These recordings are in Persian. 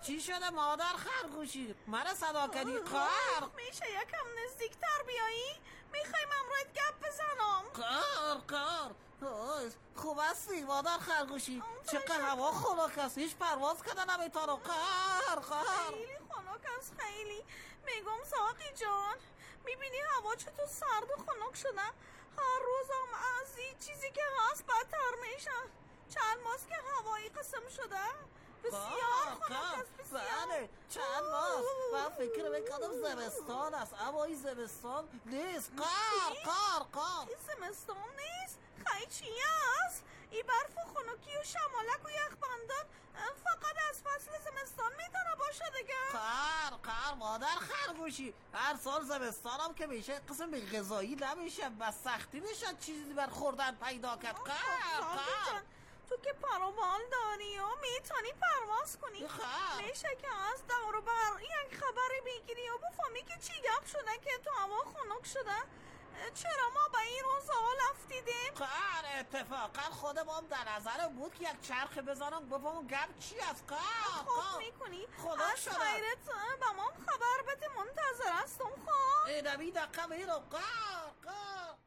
چی شده مادر خرگوشی؟ من صدا کردی قار؟ میشه یکم نزدیکتر بیایی؟ میخوایم امروز گپ بزنم. قار خوب هستی مادر خرگوشی؟ چقدر هوا خنک است، هیچ پرواز کردن نمیتونم. قار خیلی خنک است خیلی. میگم ساقی جان، میبینی هوا چطور سرد و خنک شده؟ هر روزم از این چیزی که هست بدتر میشه. چند ماست که هوایی قسم شده، بسیار خنک است بسیار. بله چند ماست. من فکر میکنم زمستان است، اما این زمستان نیست. قار این زمستان نیست؟ خیلی چی است؟ این برف و خنکی و شمالک و یخبندان فقط از فصل زمستان میتونه باشه دیگه. قار مادر خرگوشی، هر سال زمستانم که میشه قسم غذایی نمیشه، بس سختی میشه چیزی بر خوردن پیدا کرد. قار تو که پروبال داری و میتونی پرواز کنی، میشه که از دور و بر یک خبری بگیری و بفهمی که چی گپ شده که تو هوا خنک شده؟ چرا ما به این روزا رفتیدیم؟ اتفاقا خودم در نظر بود که یک چرخ بزنم بفهمم گپ چی است. خوب میکنی؟ از خیرت به ما خبر بده، منتظر هستم. خوب اینمی دقیقه میرم. قار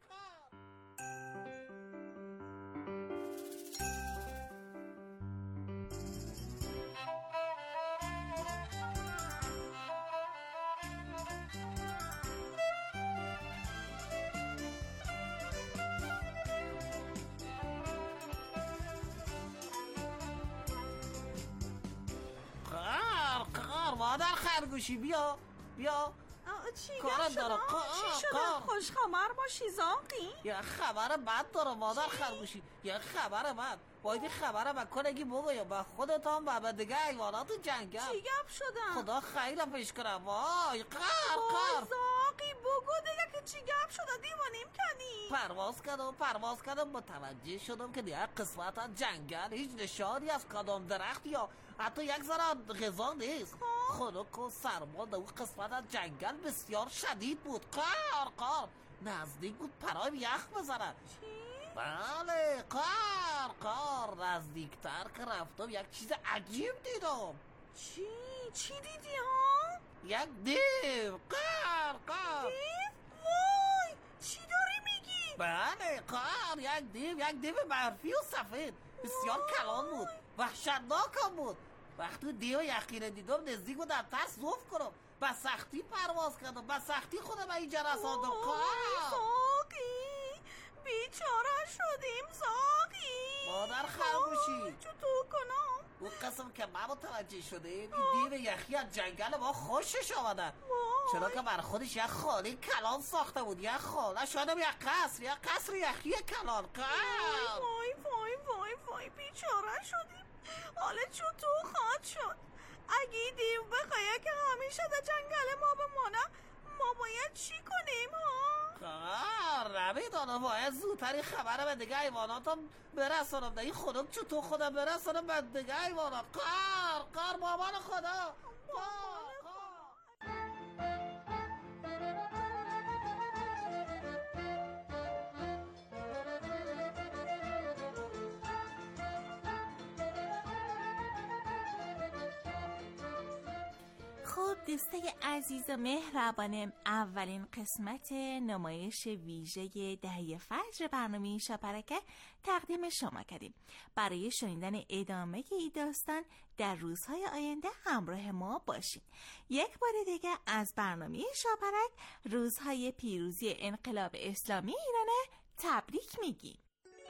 مادر خرگوشی بیا چی گپ شده؟ چی شده؟ خوش خبر باشی زاقی؟ یه خبر بد دارم مادر خرگوشی، یه خبر بد. باید خبر بکنگی بگویم با خودتان و به دیگه حیوانات جنگل. چی گپ شده؟ خدا خیلی پیش کنم. وای قار زاقی بگو دیگه که چی گپ شده؟ دیوانیم کنی؟ پرواز کردم متوجه شدم که دیگه قسمت از جنگل هیچ نشانی از کدام درخت یا حتی یک ذره غذا نیست. خنک و سرما در اون قسمت از جنگل بسیار شدید بود. قار نزدیک بود پرایم یخ بزنه. چی؟ بله قار نزدیکتر که رفتم یک چیز عجیب دیدم. چی دیدی ها؟ یک دیو. قار دیو؟ وای چی داری میگی؟ بله قار یک دیو برفی و سفید بسیار کلان بود، وحشتناک بود. وقتی دیو یقین دیدم نزدیک بود در ترس زوف کنم، با سختی پرواز کردم، با سختی خودم به اینجا رساندم. زاقی بیچاره شدیم زاقی. مادر خرگوشی چطور کنم؟ اون قسم که ما متوجه شدیم این دیو یخی از جنگل ما خوشش آمده، چرا که بر خودش یک خانه کلان ساخته بود. یک خانه شدم یک قصر یخی کلان. وای بیچاره شدیم. حالا چطور خواهد شد؟ اگه دیو بخواه که همیشه در جنگل ما بمانه، ما باید چی کنیم ها؟ نمیدانم، باید زودتری خبر به دیگه حیواناتم برسانم. در این خنک چطور خودم برسانم به دیگه حیوانات. قار مامان خدا. دوستای عزیز و مهربانم، اولین قسمت نمایش ویژه دهه فجر برنامه شاپرکه تقدیم شما کردیم. برای شنیدن ادامه این داستان در روزهای آینده همراه ما باشین. یک بار دیگه از برنامه شاپرک روزهای پیروزی انقلاب اسلامی ایرانه تبریک میگیم.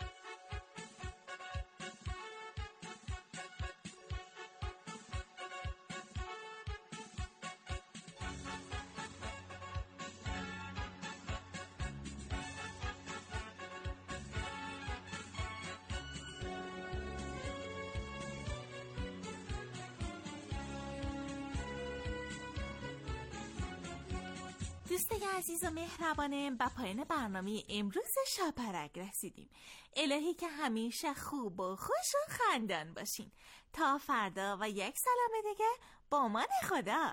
دوستای عزیز و مهربانم، به پایان برنامه امروز شاپرک رسیدیم. الهی که همیشه خوب و خوش و خندان باشین. تا فردا و یک سلام دیگه، با امان خدا.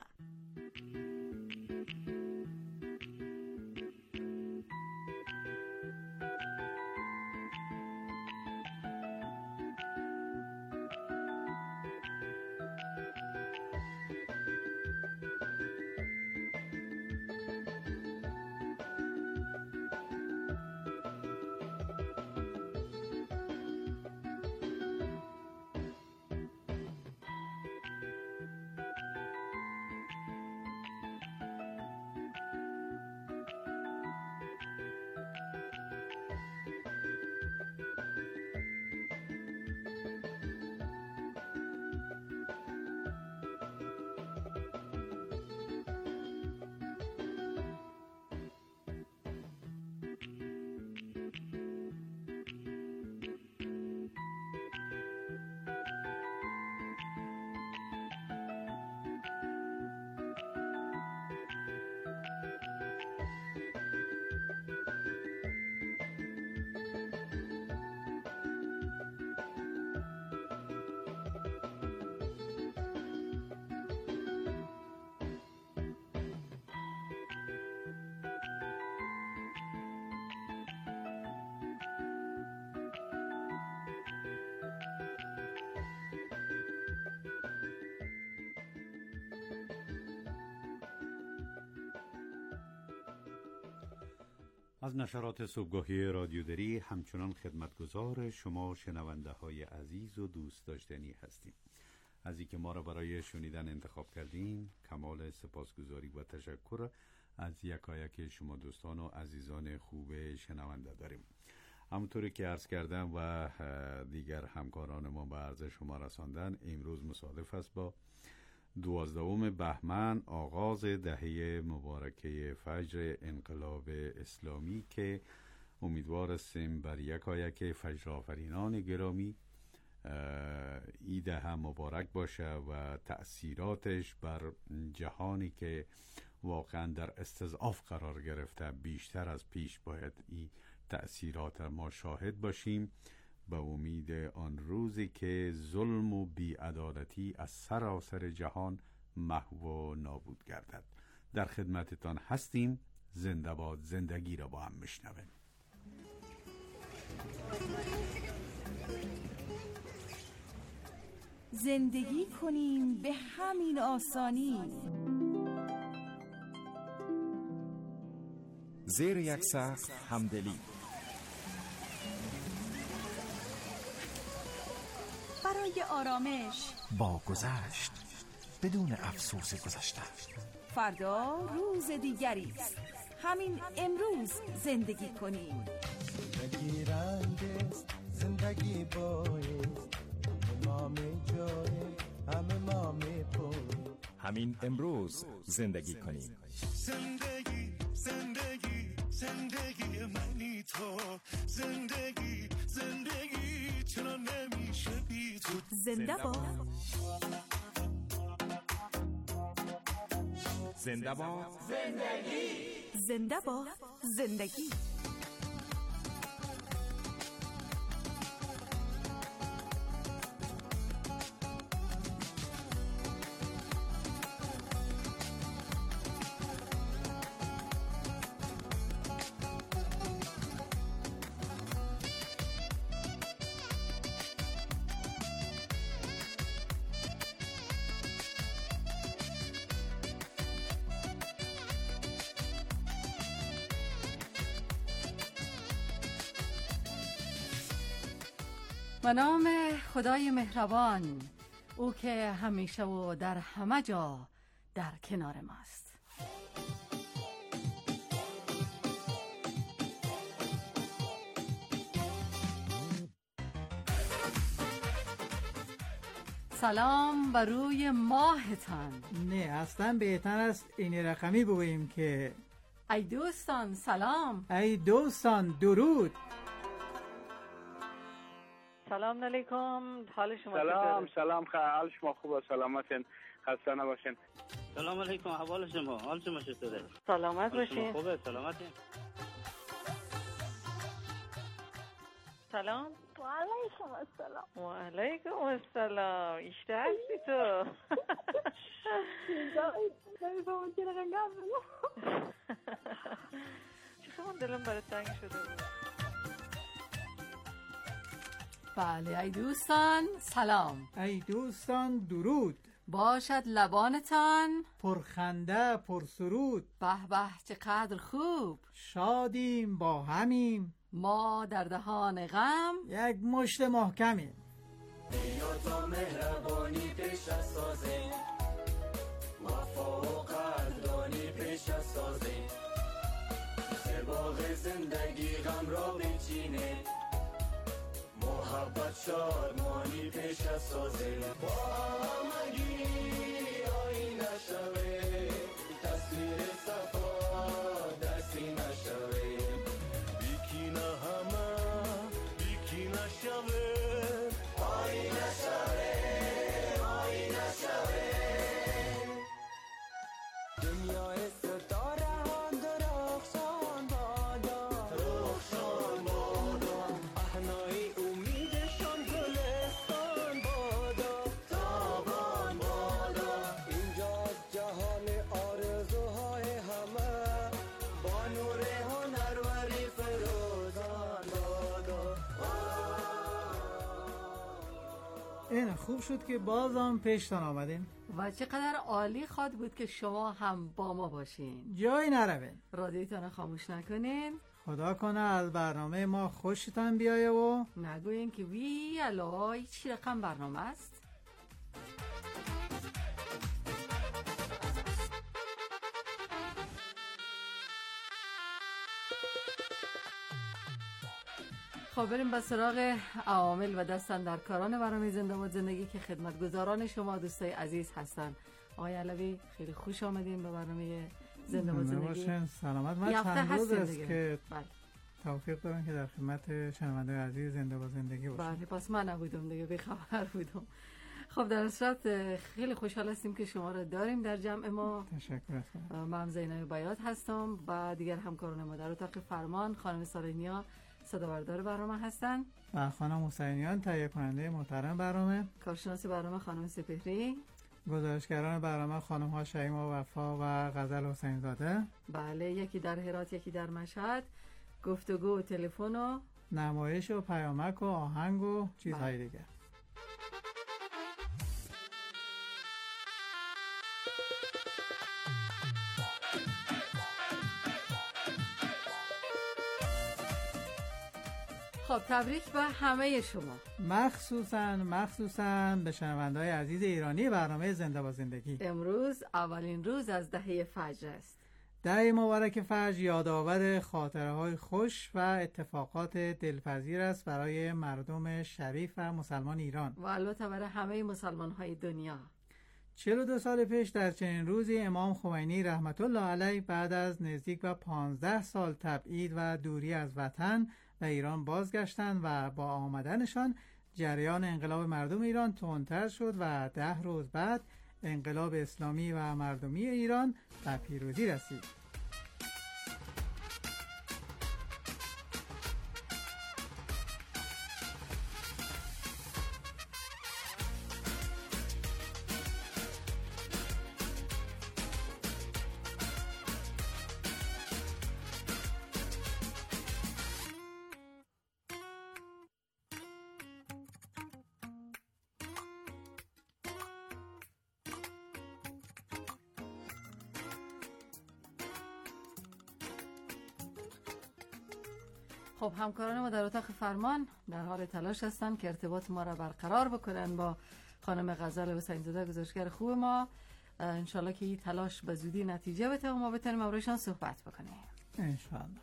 از نشرات صبحگاهی رادیو دری همچنان خدمتگزار شما شنونده های عزیز و دوست داشتنی هستیم. از اینکه ما را برای شنیدن انتخاب کردین کمال سپاسگزاری و تشکر از یکایک شما دوستان و عزیزان خوب شنونده داریم. همونطوری که عرض کردم و دیگر همکاران ما به عرض شما رساندن، امروز مصادف است با 12 بهمن، آغاز دهه مبارکه فجر انقلاب اسلامی که امیدوار هستیم بر یکایک فجر آفرینان گرامی این دهه مبارک باشه و تأثیراتش بر جهانی که واقعا در استضعاف قرار گرفته بیشتر از پیش باید این تأثیرات ما شاهد باشیم، به امید آن روزی که ظلم و بی‌عدالتی از سراسر جهان محو و نابود گردد. در خدمتتان هستیم. زنده باد. زندگی را با هم میشنویم. زندگی کنیم به همین آسانی، زیر یک سقف همدلی، برای آرامش با گذشت بدون افسوس گذشته. فردا روز دیگری است، همین امروز زندگی کنیم. زندگی رنگ است، زندگی بایست، ما می جای همه ما می پوی. همین امروز زندگی کنیم. زندگی زندگی زندگی منی تو، زندگی زندگی چرا نمیشه بی تو. زنده باد. زنده باد زندگی. زنده باد زندگی. به نام خدای مهربان، او که همیشه و در همه جا در کنار ماست. سلام بر روی ماهتان. نه اصلا بهتر است این رقمی بگوییم که ای دوستان سلام. ای دوستان درود. سلام علیکم، حال شما چطوره؟ سلام حال شما خوبه؟ سلامتین، خسته نباشین. سلام علیکم، احوال شما؟ حال شما چطوره؟ سلامت باشین. خوبه؟ سلامتین. سلام. و علیکم السلام. و علیکم السلام. ایشته هستی تو؟ چه من دلم برای تنگ شده بود. بله ای دوستان سلام. ای دوستان درود. باشد لبانتان پرخنده پرسرود. به به چقدر خوب. شادیم با همیم، ما در دهان غم یک مشت محکمیم. بیا تا مهربانی پیش از سازیم، وفا و قدردانی پیش از سازیم، سر باغ زندگی غم را بچینیم، محبت شادمانی پیش از سازیم. با همگی آینه شوه، تصویر صفا دستی نشوه، بیکی نه همه بیکی نشوه، آینه شوه آینه شوه. دنیای ستاره ها درخشان بادا، درخشان بادا، احنای امیدشان گلستان بادا، تابان بادا. اینجا جهان آرزوهای همه، با نور هنروری فروزان بادا. این خوب شد که بازم پیشتان آمدیم و چقدر عالی خواد بود که شما هم با ما باشین. جای نروین. رادیوتان خاموش نکنین. خدا کنه از برنامه ما خوشتان بیایه و نگوین که وی الهی چی رقم برنامه است. خب بریم به سراغ عوامل و دستاندرکاران برنامه زنده و زندگی که خدمتگزاران شما دوستای عزیز هستن. آقای علوی خیلی خوش آمدین به برنامه زنده و زندگی. باشین سلامت. من چند روز است که توفیق دارم که در خدمت شنوندگان عزیز زنده و زندگی باشم. بله پس من نبودم دیگه، بی‌خبر بودم. خب در صورت خیلی خوشحال هستیم که شما را داریم در جمع ما. تشکر از من زینب بیات هستم و دیگر همکاران ما در اتاق فرمان خانم سالینیا صدابردار برنامه هستن و خانم حسینیان تهیه کننده محترم برنامه، کارشناس برنامه خانم سپهری، گزارشگران برنامه خانم ها شیما وفا و غزل حسین زاده. بله، یکی در هرات یکی در مشهد، گفتگو و تلفن و نمایش و پیامک و آهنگ و چیزهای دیگه. خب تبریک به همه شما، مخصوصاً به شنونده‌های عزیز ایرانی برنامه زنده با زندگی. امروز اولین روز از دهه فجر است. دهه مبارک فجر یادآور خاطره‌های خوش و اتفاقات دلپذیر است برای مردم شریف و مسلمان ایران و البته برای همه مسلمان‌های دنیا. 42 سال پیش در چنین روزی امام خمینی رحمت الله علیه بعد از نزدیک به 15 سال تبعید و دوری از وطن و ایران بازگشتند و با آمدنشان جریان انقلاب مردم ایران تندتر شد و 10 روز بعد انقلاب اسلامی و مردمی ایران به پیروزی رسید. خب همکاران ما در اتاق فرمان در حال تلاش هستند که ارتباط ما را برقرار بکنن با خانم غزل حسین زاده گزارشگر خوب ما. انشالله که این تلاش به زودی نتیجه بده و ما بتونیم امروزشان صحبت بکنیم انشالله.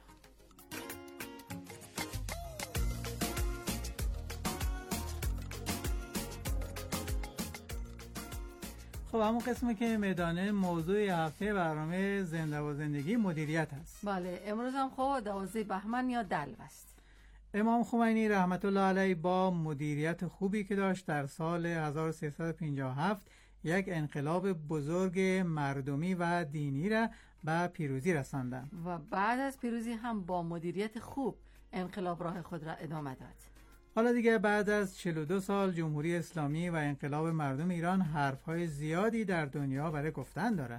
خب همون قسمی که میدانه موضوع هفته برنامه زنده و زندگی مدیریت است. بله امروز هم خب 12 بهمن یا دلو است. امام خمینی رحمت الله علیه با مدیریت خوبی که داشت در سال 1357 یک انقلاب بزرگ مردمی و دینی را به پیروزی رساندند و بعد از پیروزی هم با مدیریت خوب انقلاب راه خود را ادامه داد. حالا دیگه بعد از 42 سال جمهوری اسلامی و انقلاب مردم ایران حرفهای زیادی در دنیا برای گفتن داره.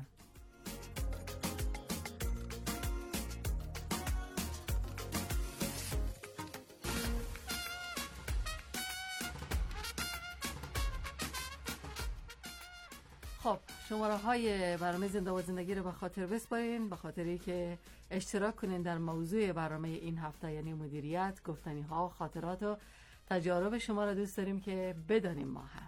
خب شماره های برنامه زنده و زندگی رو به خاطر بسپارین، به خاطری که اشتراک کنین در موضوع برنامه این هفته، یعنی مدیریت، گفتنی ها، خاطرات و تجارب شما را دوست داریم که بدانیم. ما هم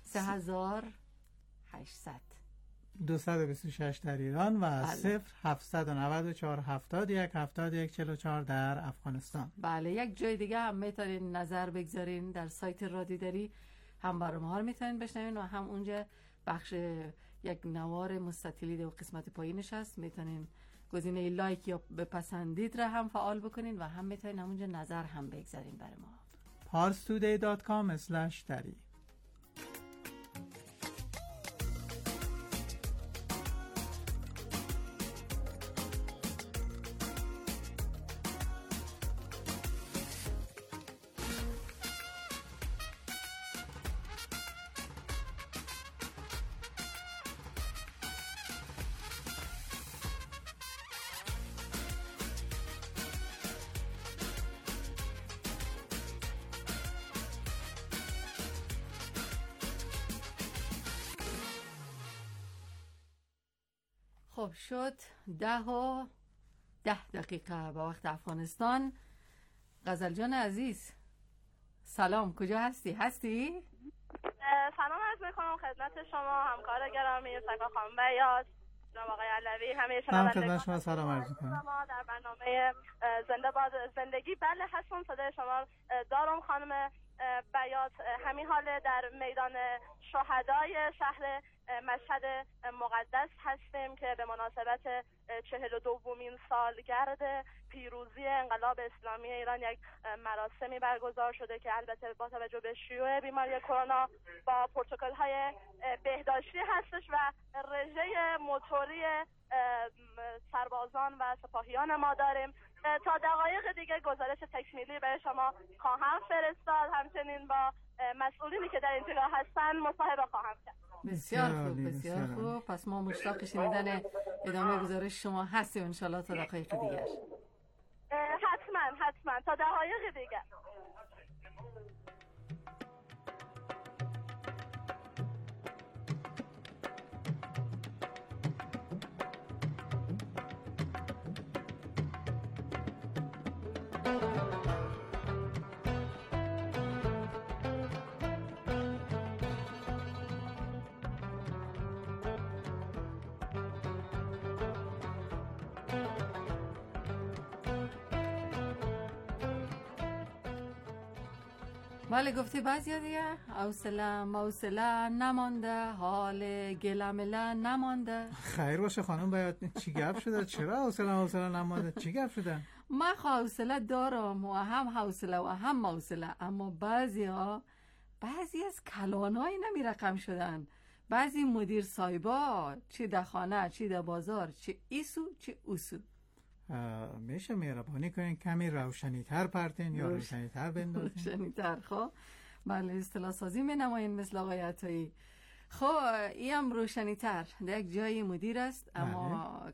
3800 226 در ایران و 0794 71 71 44 در افغانستان. بله یک جای دیگه هم میتونین نظر بگذارین در سایت رادیو، هم برنامه ها رو میتونین بشنوین و هم اونجا بخش یک نوار مستطیلی در قسمت پایینش هست، میتونین گزینه لایک یا بپسندید را هم فعال بکنین و هم میتونین همونجا نظر هم بگذارین برای ما. parstoday.com/dari. خب شد 10 10 دقیقه به وقت افغانستان. غزل جان عزیز سلام، کجا هستی؟ سلام عرض میکنم خدمت شما همکار گرامی سکا خانم بیاض، جناب آقای علوی، همه شنوندگان شما سلام عرض میکنم. ما در برنامه زنده باد زندگی. بله هستم، صدای شما دارم خانم بیاض. همین حال در میدان شهدای شهر مشهد مقدس هستیم که به مناسبت 42مین سالگرد پیروزی انقلاب اسلامی ایران یک مراسمی برگزار شده که البته با توجه به شیوع بیماری کرونا با پروتکل‌های بهداشتی هستش و رژه موتوری سربازان و سپاهیان ما داریم. تا دقایق دیگه گزارش تکمیلی برای شما خواهم فرستاد، همچنین با مسئولینی که در اینجا هستن مصاحبه خواهم کرد. بسیار خوب، بسیار خوب. پس ما مشتاق شنیدن ادامه گزارش شما هستیم ان شاءالله تا دقایق دیگر. حتما تا دقایق دیگر. بله گفتی بعضی دیگه حوصله موصله نمانده، حال گلمله نمانده. خیر باشه خانم بیاد، چی گپ شده؟ چرا حوصله نمانده؟ چی گپ شده؟ من حوصله دارم و هم حوصله و هم موصله، اما بعضی از کلانای نمی رقم شدن. بعضی مدیر صاحبا چی در خانه چی در بازار، چه ایسو چه اوسو. میشه مهربانی کنین کمی روشنی‌تر پرتین یا روشنی‌تر بندازین؟ روشنی‌تر. خب بله اصطلاح سازی می نمایین مثل آقای عطایی. خب این هم روشنی‌تر. در یک جایی مدیر است اما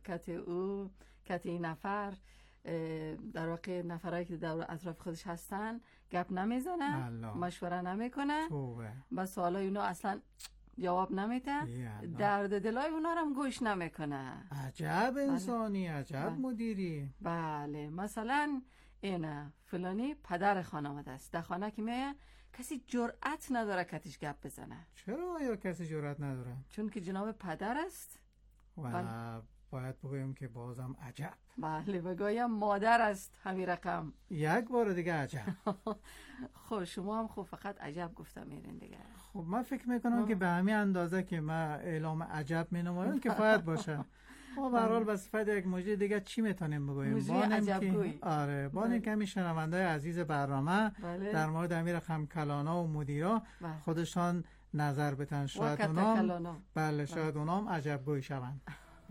کت این نفر در واقع نفرایی که در اطراف خودش هستن گپ نمیزنن، مشوره نمیکنن، با سوالای اونا اصلا جواب نمیده، درد دلای اونا رو هم گوش نمیکنه. عجب انسانی، عجب مدیری. بله مثلا اینه فلانی پدر خانواده است، در خانه که میه کسی جرأت نداره کتش گپ بزنه. چرا یا کسی جرأت نداره؟ چون که جناب پدر است و باید بگویم که بازم عجب. بله بگویم مادر است همین رقم. یک بار دیگه عجب. خب شما هم فقط عجب گفتم میرین دیگه. خب من فکر میکنم که به همین اندازه که من اعلام عجب مینمایم کفایت باشه. ما به هر حال وظیفه یک موضوع دیگه چی میتونیم بگویم؟ بانیم که همین شنوندای عزیز برنامه در مورد امیر رقم کلانا و مدیرا خودشان نظر بتن، شاید اونام عجب گوی شوند.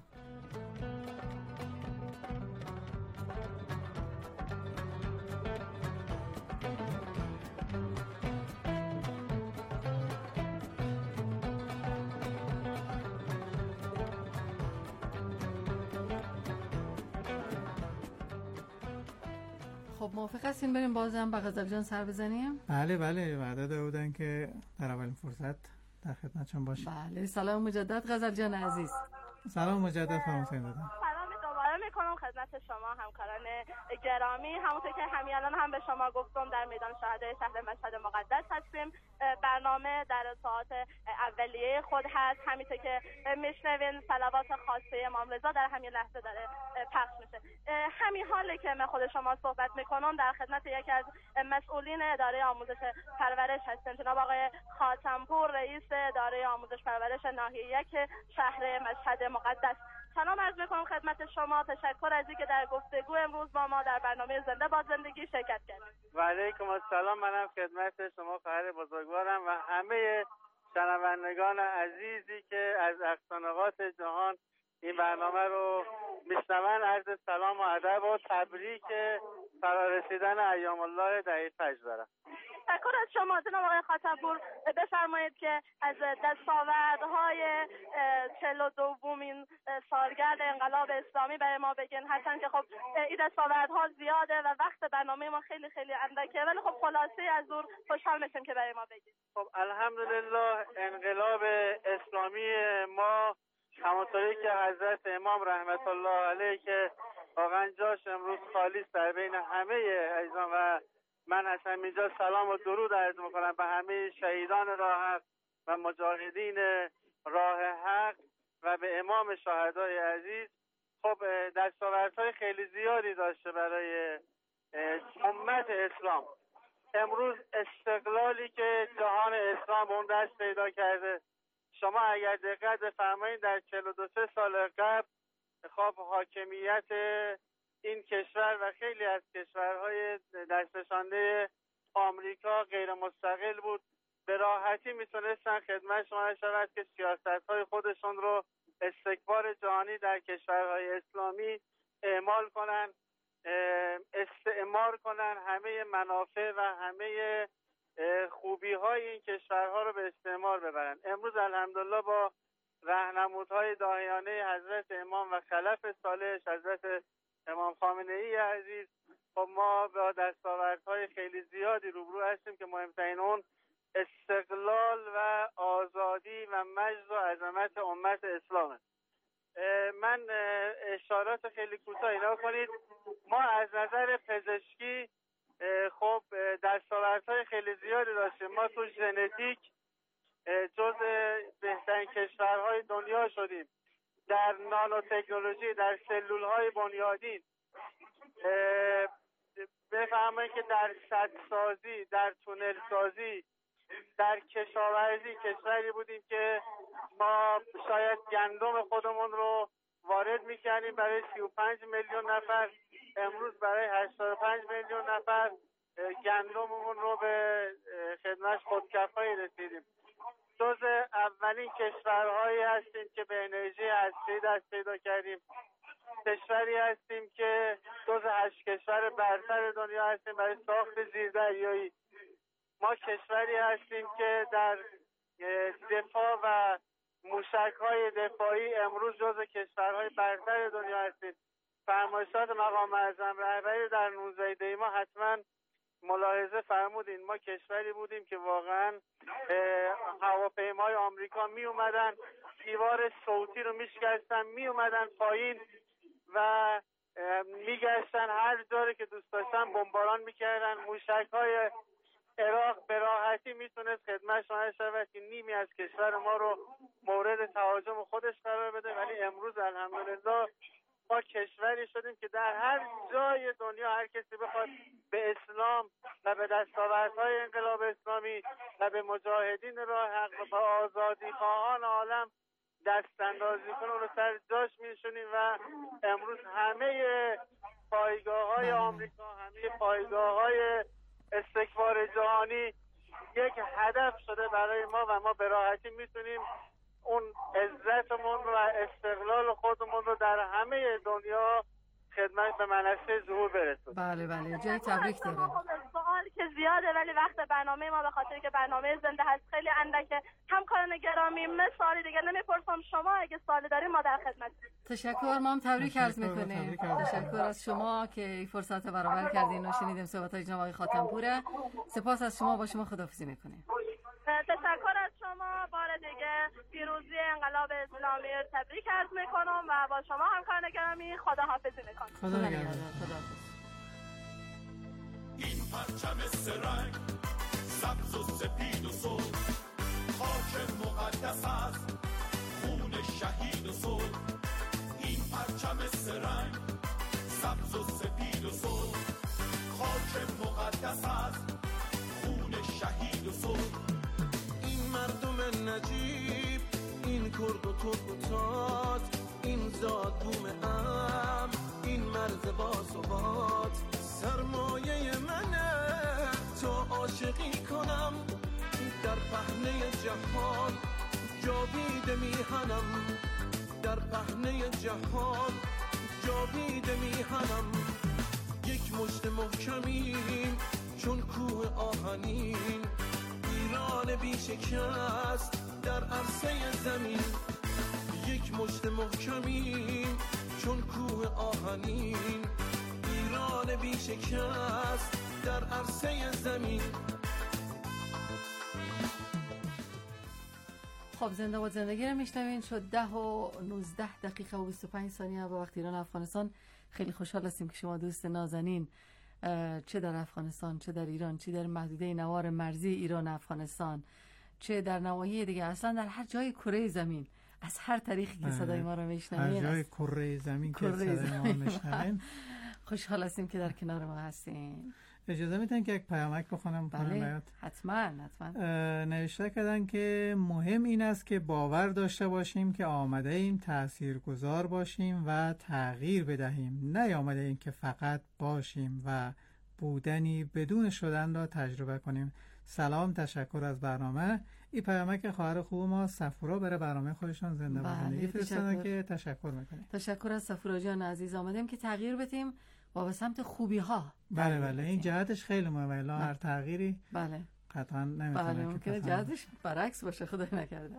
خب موافق هستین بریم بازم به غزل جان سر بزنیم؟ بله وعده دادن که در اولین فرصت در خدمتشون باشیم. بله سلام مجدد غزل جان عزیز. سلام مجدد فرمودین دادم. سلام دوباره میکنم خدمت شما همکاران گرامی. همونطور که همین الان هم به شما گفتم در میدان شهدای شهر مشهد مقدس هستیم. برنامه در ساعات اولیه خود هست، همینطور که میشنوین صلوات خاصه امام رضا در همین لحظه داره پخش میشه. همین حاله که من خود شما صحبت میکنم در خدمت یکی از مسئولین اداره آموزش پرورش هستم، جناب آقای خاتمپور، رئیس اداره آموزش پرورش ناحیه 1 شهر مشهد مقدس. سلام عرض میکنم خدمت شما، تشکر از اینکه در گفتگو امروز با ما در برنامه زنده باد زندگی شرکت کردید. و علیکم السلام. منم خدمت شما خواهر بزرگوارم و همه شنوندگان عزیزی که از اقصانقاط جهان این برنامه رو میشنون عرض سلام و ادب و تبریک فرارسیدن ایام الله دهه فجر دارم. تشکر از شما جناب آقای خاتمپور. بفرمایید که از دستاوردهای 42مین سالگرد انقلاب اسلامی برای ما بگین. هستن که خب این دستاوردها زیاده و وقت برنامه ما خیلی اندکه، ولی خب خلاصه از دور خوشحال میشیم که برای ما بگین. خب الحمدلله انقلاب اسلامی ما همونطوری که حضرت امام رحمت الله علیه که واقعا جاش امروز خالی است در بین همه عزیزان و من از اینجا سلام و درود عرض میکنم به همه شهیدان راه حق و مجاهدین راه حق و به امام شهدای عزیز. خب دستاوردهای خیلی زیادی داشته برای امت اسلام. امروز استقلالی که جهان اسلام اون دست پیدا کرده، شما اگر دقت بفرمایید در 42 سال قبل خب حاکمیت این کشور و خیلی از کشورهای دستشانده آمریکا غیر مستقل بود. به راحتی میتونستن خدمت شما شود که سیاستهای خودشون رو استکبار جهانی در کشورهای اسلامی اعمال کنن، استعمار کنن، همه منافع و همه خوبی های این کشورها رو به استعمار ببرن. امروز الحمدلله با راهنمودهای داهیانه حضرت امام و خلف صالحش حضرت امام خامنه‌ای عزیز خب ما با دستاوردهای خیلی زیادی روبرو هستیم که مهمترین اون استقلال و آزادی و مجد و عظمت امت اسلامه. من اشارات خیلی کوتاهی نکنید. ما از نظر پزشکی خب دستاوردهای خیلی زیادی داشتیم. ما تو ژنتیک جز بهترین کشورهای دنیا شدیم. در نانو تکنولوژی، در سلولهای بنیادین، بفهمید که در سدسازی، در تونل سازی، در کشاورزی کشوری بودیم که ما شاید گندم خودمون رو وارد میکنیم برای 35 میلیون نفر. امروز برای 85 میلیون نفر گندممون رو به خدمت خودکفایی رسیدیم. جز اولین کشورهایی هستیم که به انرژی هسته‌ای دست پیدا کردیم. کشوری هستیم که جز 8 کشور برتر دنیا هستیم برای ساخت زیردریایی. ما کشوری هستیم که در دفاع و موشک‌های دفاعی امروز جز کشورهای برتر دنیا هستیم. فرمایشات مقام اعظم رهبری در 19 دی ما حتما ملاحظه فرمودین. ما کشوری بودیم که واقعا هواپیمای آمریکا می اومدن دیوار صوتی رو میشکستن، می اومدن پایین و میگشتن هر جایی که دوست داشتن بمباران میکردن. موشک‌های عراق به راحتی میتونست خدمت شما شود که نیمی از کشور ما رو مورد تهاجم خودش قرار بده، ولی امروز الحمدلله ما کشوری شدیم که در هر جای دنیا هر کسی بخواد به اسلام و به دستاوردهای انقلاب اسلامی و به مجاهدین راه حق و به آزادی خواهان عالم دست اندازی کنه اون رو سر جاش میشونیم و امروز همه پایگاه‌های آمریکا، همه پایگاه‌های استکبار جهانی یک هدف شده برای ما و ما به راحتی میتونیم اون عزتمون و استقلال خودمون رو در همه دنیا خدمت به منصه ظهور برسونیم. بله بله، جای تبریک داره. سوال که زیاده ولی وقت برنامه ما به خاطر که برنامه زنده هست خیلی اندکه. همکاران گرامی مثالی دیگه نمیپرسم، شما اگه سوالی دارین ما در خدمت. تشکر، ما هم تبریک عرض میکنیم. تشکر از شما که این فرصت رو برابر کردین و شنیدیم صحبت‌های جناب آقای خاتمپوره. سپاس از شما، با شما خداحافظی میکنیم. تشکر از شما. بار دیگه پیروزی انقلاب اسلامی رو تبریک عرض میکنم و با شما همکاران گرامی خداحافظی میکنم. خدا نگهدار. خداحافظ. این پرچم سرنگ سبز و سپید و سرخ، خاک مقدس است خون شهید و سرخ. این پرچم سرنگ سبز و سپید و سرخ، خاک مقدس است خون شهید و سرخ. این مردم نجیب، این کرد و ترک و تات، این زاد بوم ام، این مرز با ثبات. سرمایه منه تا عاشقی کنم، در پهنه جهان جاوید میهنم، در پهنه جهان جاوید میهنم. یک مشت محکمیم چون کوه آهنین، ایران بی شکست در عرصه زمین. یک مشت محکمیم چون کوه آهنین، ایران بی شکست در عرصه زمین. خب زنده باد زندگی رو میشنوین. شد 10:19 و 25 ثانیه به وقت ایران افغانستان. خیلی خوشحال هستیم که شما دوست نازنین چه در افغانستان، چه در ایران، چه در محدوده نوار مرزی ایران افغانستان، چه در نواحی دیگه، اصلا در هر جای کره زمین، از هر طریقی که صدای ما رو میشنوین، هر جای کره زمین که صدای ما میشنوین، خوشحال هستیم که در کنار ما هستین. اجازه میدن که یک پیامک بخونم؟ بله حتما. نوشته کردن که مهم این است که باور داشته باشیم که آمده ایم تاثیرگذار باشیم و تغییر بدهیم، نه آمده ایم که فقط باشیم و بودنی بدون شدن را تجربه کنیم. سلام، تشکر از برنامه. این پیامک خواهر خوب ما صفورا برای برنامه خودشان زنده باد زندگی فرستادن که تشکر میکنیم. تشکر از صفورا جان عزیز. آمدیم که تغییر بدیم و به سمت خوبی ها. بله این جهتش خیلی مهمه. هر تغییری بله قطعا نمیتونه ممکنه جهتش برعکس باشه، خدای نکرده.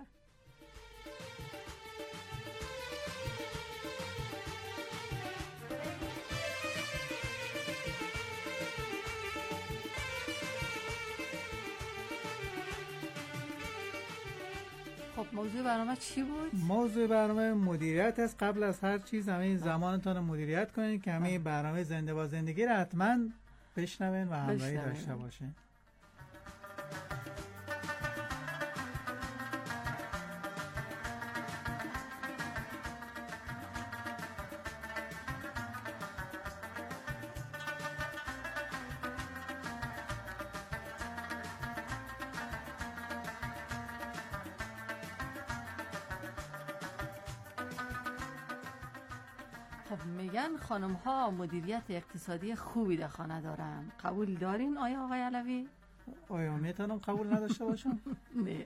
خب موضوع برنامه چی بود؟ موضوع برنامه مدیریت است. قبل از هر چیز همه زمانتون مدیریت کنید که همه برنامه زنده با زندگی رو حتما بشنوین و همراهی داشته باشین. خب میگن خانم ها مدیریت اقتصادی خوبی در خانه دارن. قبول دارین آیا آقای علوی؟ آیا میتونم قبول نداشته باشم؟ نه.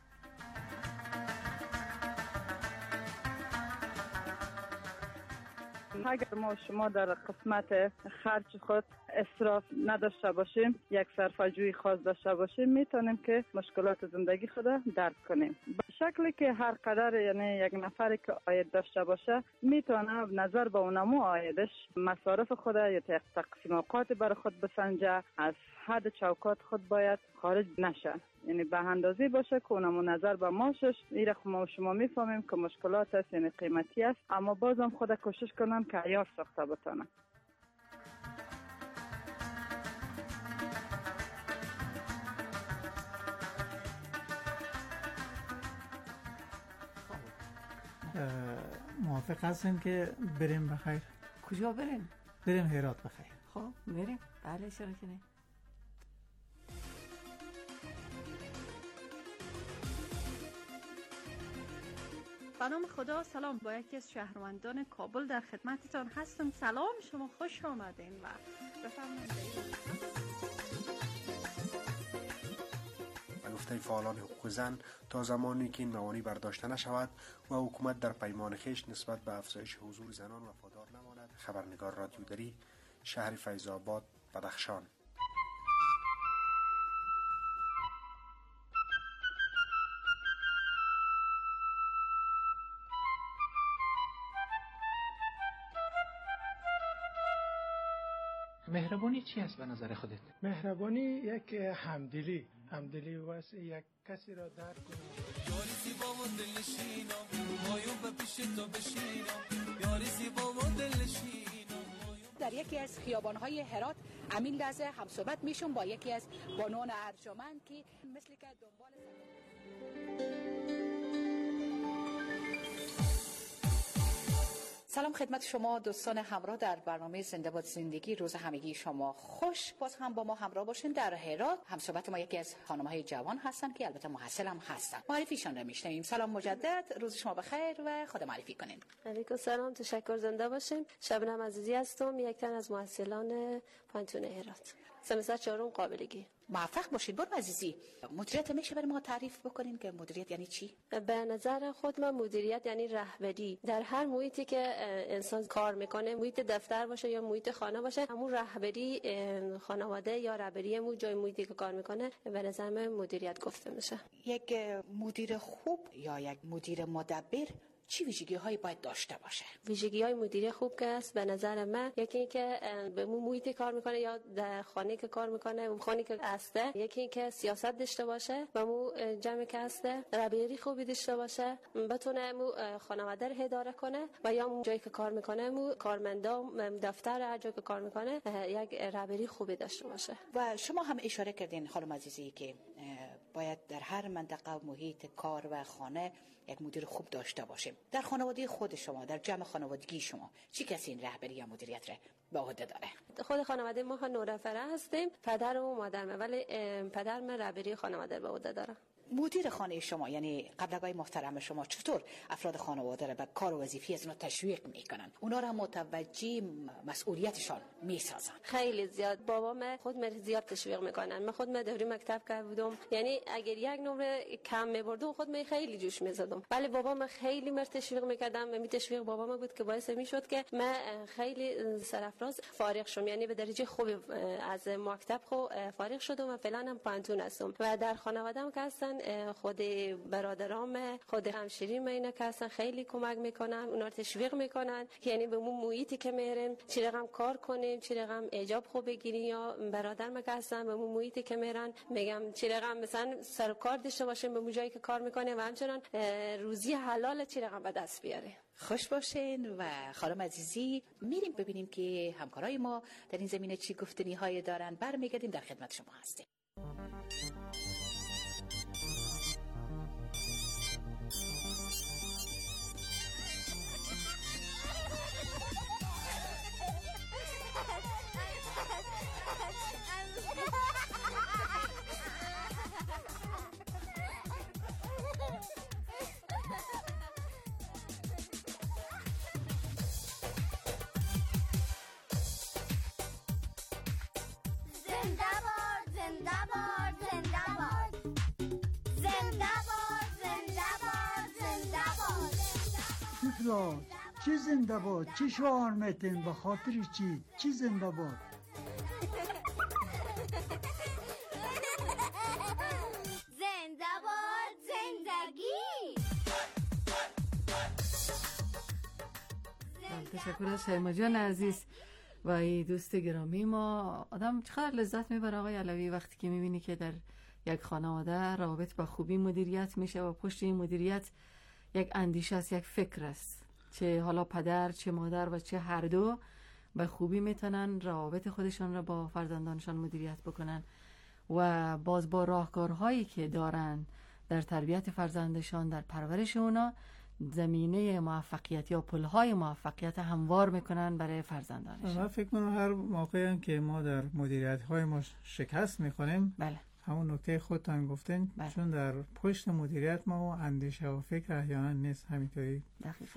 اگر ما شما در قسمت خرج خود اسراف نداشته باشیم، یک صرفه‌جویی خاص داشته باشیم، میتونیم که مشکلات زندگی خود درک کنیم. به شکلی که هر قدر یعنی یک نفری که عاید داشته باشه میتونه نظر به اونمو عایدش مصارف خود یا تقسیم اوقات برای خود بسنجه، از حد چوکات خود باید خارج نشه، یعنی به اندازه‌ای باشه که اونمو نظر به ماشش. این ما شما میفهمیم که مشکلات است، یعنی قیمتی است، اما بازم خود کوشش کنم که عیار ساخته بتونم. موافق هستیم که بریم بخیر؟ کجا بریم؟ بریم هرات بخیر. خب بریم. بله چرا که نه. به نام خدا. سلام، با یکی از شهروندان کابل در خدمتتان هستم. سلام، شما خوش آمدین و بفرمایید. به گفته فعالان حقوق زن، تا زمانی که این موانع برداشته نشود و حکومت در پیمان خویش نسبت به افزایش حضور زنان وفادار نماند. خبرنگار رادیودری، شهر فیض‌آباد، بدخشان. مهربانی چی است به نظر خودت؟ مهربانی یک همدلی واسه یک کسی را درک کنه. یاری زیبا و دلنشینم، مایو به پیش تو بشینم. یاری زیبا و دلنشینم. در یکی از خیابان‌های هرات امین لحظه همصحبت میشم با یکی از بانوان ارجمند که مثل که دنبال سلام خدمت شما دوستان همراه در برنامه زنده باد زندگی. روز همگی شما خوش. باز هم با ما همراه باشین. در هرات همصحبت ما یکی از خانم‌های جوان هستن که البته محصل هم هستن. معرفیشان رو میشنویم. سلام مجدد، روز شما بخیر و خود معرفی کنین. علیکم سلام، تشکر، زنده باشین. شبنم عزیزی هستم، یک تن از محصلان پانتون هرات، سمستر 4 قابلگی. موفق باشید. برو عزیزی، مدیریت میشه برای ما تعریف بکنین که مدیریت یعنی چی؟ به نظر خود من مدیریت یعنی رهبری در هر محیطی که انسان کار میکنه، محیط دفتر باشه یا محیط خانه باشه، همون رهبری خانواده یا رهبری مو جای محیطی که کار میکنه به نظر من مدیریت گفته میشه. یک مدیر خوب یا یک مدیر مدبر چی ویژگی هایی باید داشته باشه؟ ویژگی های مدیری خوب که است به نظر من، یکی این که به محیط کار میکنه یا در خانه که کار میکنه، خانه که هسته، یکی این که سیاست داشته باشه و مو جمع که هسته، رویه خوبی داشته باشه، بتونه مو خانواده رو اداره کنه و یا جایی که کار میکنه مو کارمندا دفتر هر جایی که کار میکنه یک رویه خوبی داشته باشه. و شما هم اشاره کردین خانم عزیزی که باید در هر منطقه و محیط کار و خانه یک مدیر خوب داشته باشیم. در خانواده خود شما، در جمع خانوادگی شما، چی کسی این رهبری یا مدیریت را به عهده داره؟ خود خانواده ما 9 نفره هستیم، پدر و مادر، ولی پدر من رهبری خانواده به عهده داره. مدیر خانه شما یعنی قبلگاه محترم شما چطور افراد خانواده را به کار و وظیفه از اونا تشویق میکنن؟ اونا را متوجه مسئولیتشان میسازن؟ خیلی زیاد. بابام خود من زیاد تشویق میکنن. من خود دوری مکتب کرده بودم، یعنی اگر یک نمره کم میبردم خود من خیلی جوش میزدم، ولی بابام خیلی مرد تشویق میکردم و می تشویق بابام بود که باعث میشد که من خیلی سرافراز فارغ شم، یعنی به درجه خوبی از مکتب فارغ شدم و فعلا هم پانتون هستم. و در خانواده‌ام که هستن خود برادرام، خود همشیریم اینا که هستن خیلی کمک میکنن، اونا رو تشویق میکنن، یعنی به اون محیطی که میریم چی رقم کار کنیم، چی رقم ایجاب خوب بگیریم، یا برادرم که هستن به اون محیطی که میرن میگم چی رقم مثلا سر کار داشته باشیم به اون جایی که کار میکنه و همچنان روزی حلال چی رقم به دست بیاره. خوش باشین. و خانم عزیزی میریم ببینیم که همکارای ما در این زمینه چی گفتنی های دارن. برمیگردیم در خدمت شما هستیم. چی زنده باد؟ چی شعار میتین؟ به خاطر چی زنده باد؟ زنده باد زندگی. تشکر از شیما جان عزیز و ای دوست گرامی ما. آدم چقدر لذت میبره آقای علوی وقتی که میبینی که در یک خانواده روابط با خوبی مدیریت میشه و پشت این مدیریت یک اندیشه است، یک فکر است، چه حالا پدر چه مادر و چه هر دو به خوبی میتونن روابط خودشان را با فرزندانشان مدیریت بکنن و باز با راهکارهایی که دارن در تربیت فرزندشان، در پرورش اونا، زمینه موفقیت یا پلهای موفقیت هموار میکنن برای فرزندانشان. من فکر کنم هر موقعی که ما در مدیریت های ما شکست میکنیم، بله، همون نکته خودتان گفتین، بله، چون در پشت مدیریت ما اندیشه و فکر احیانا نیست. همینطوری دقیقاً.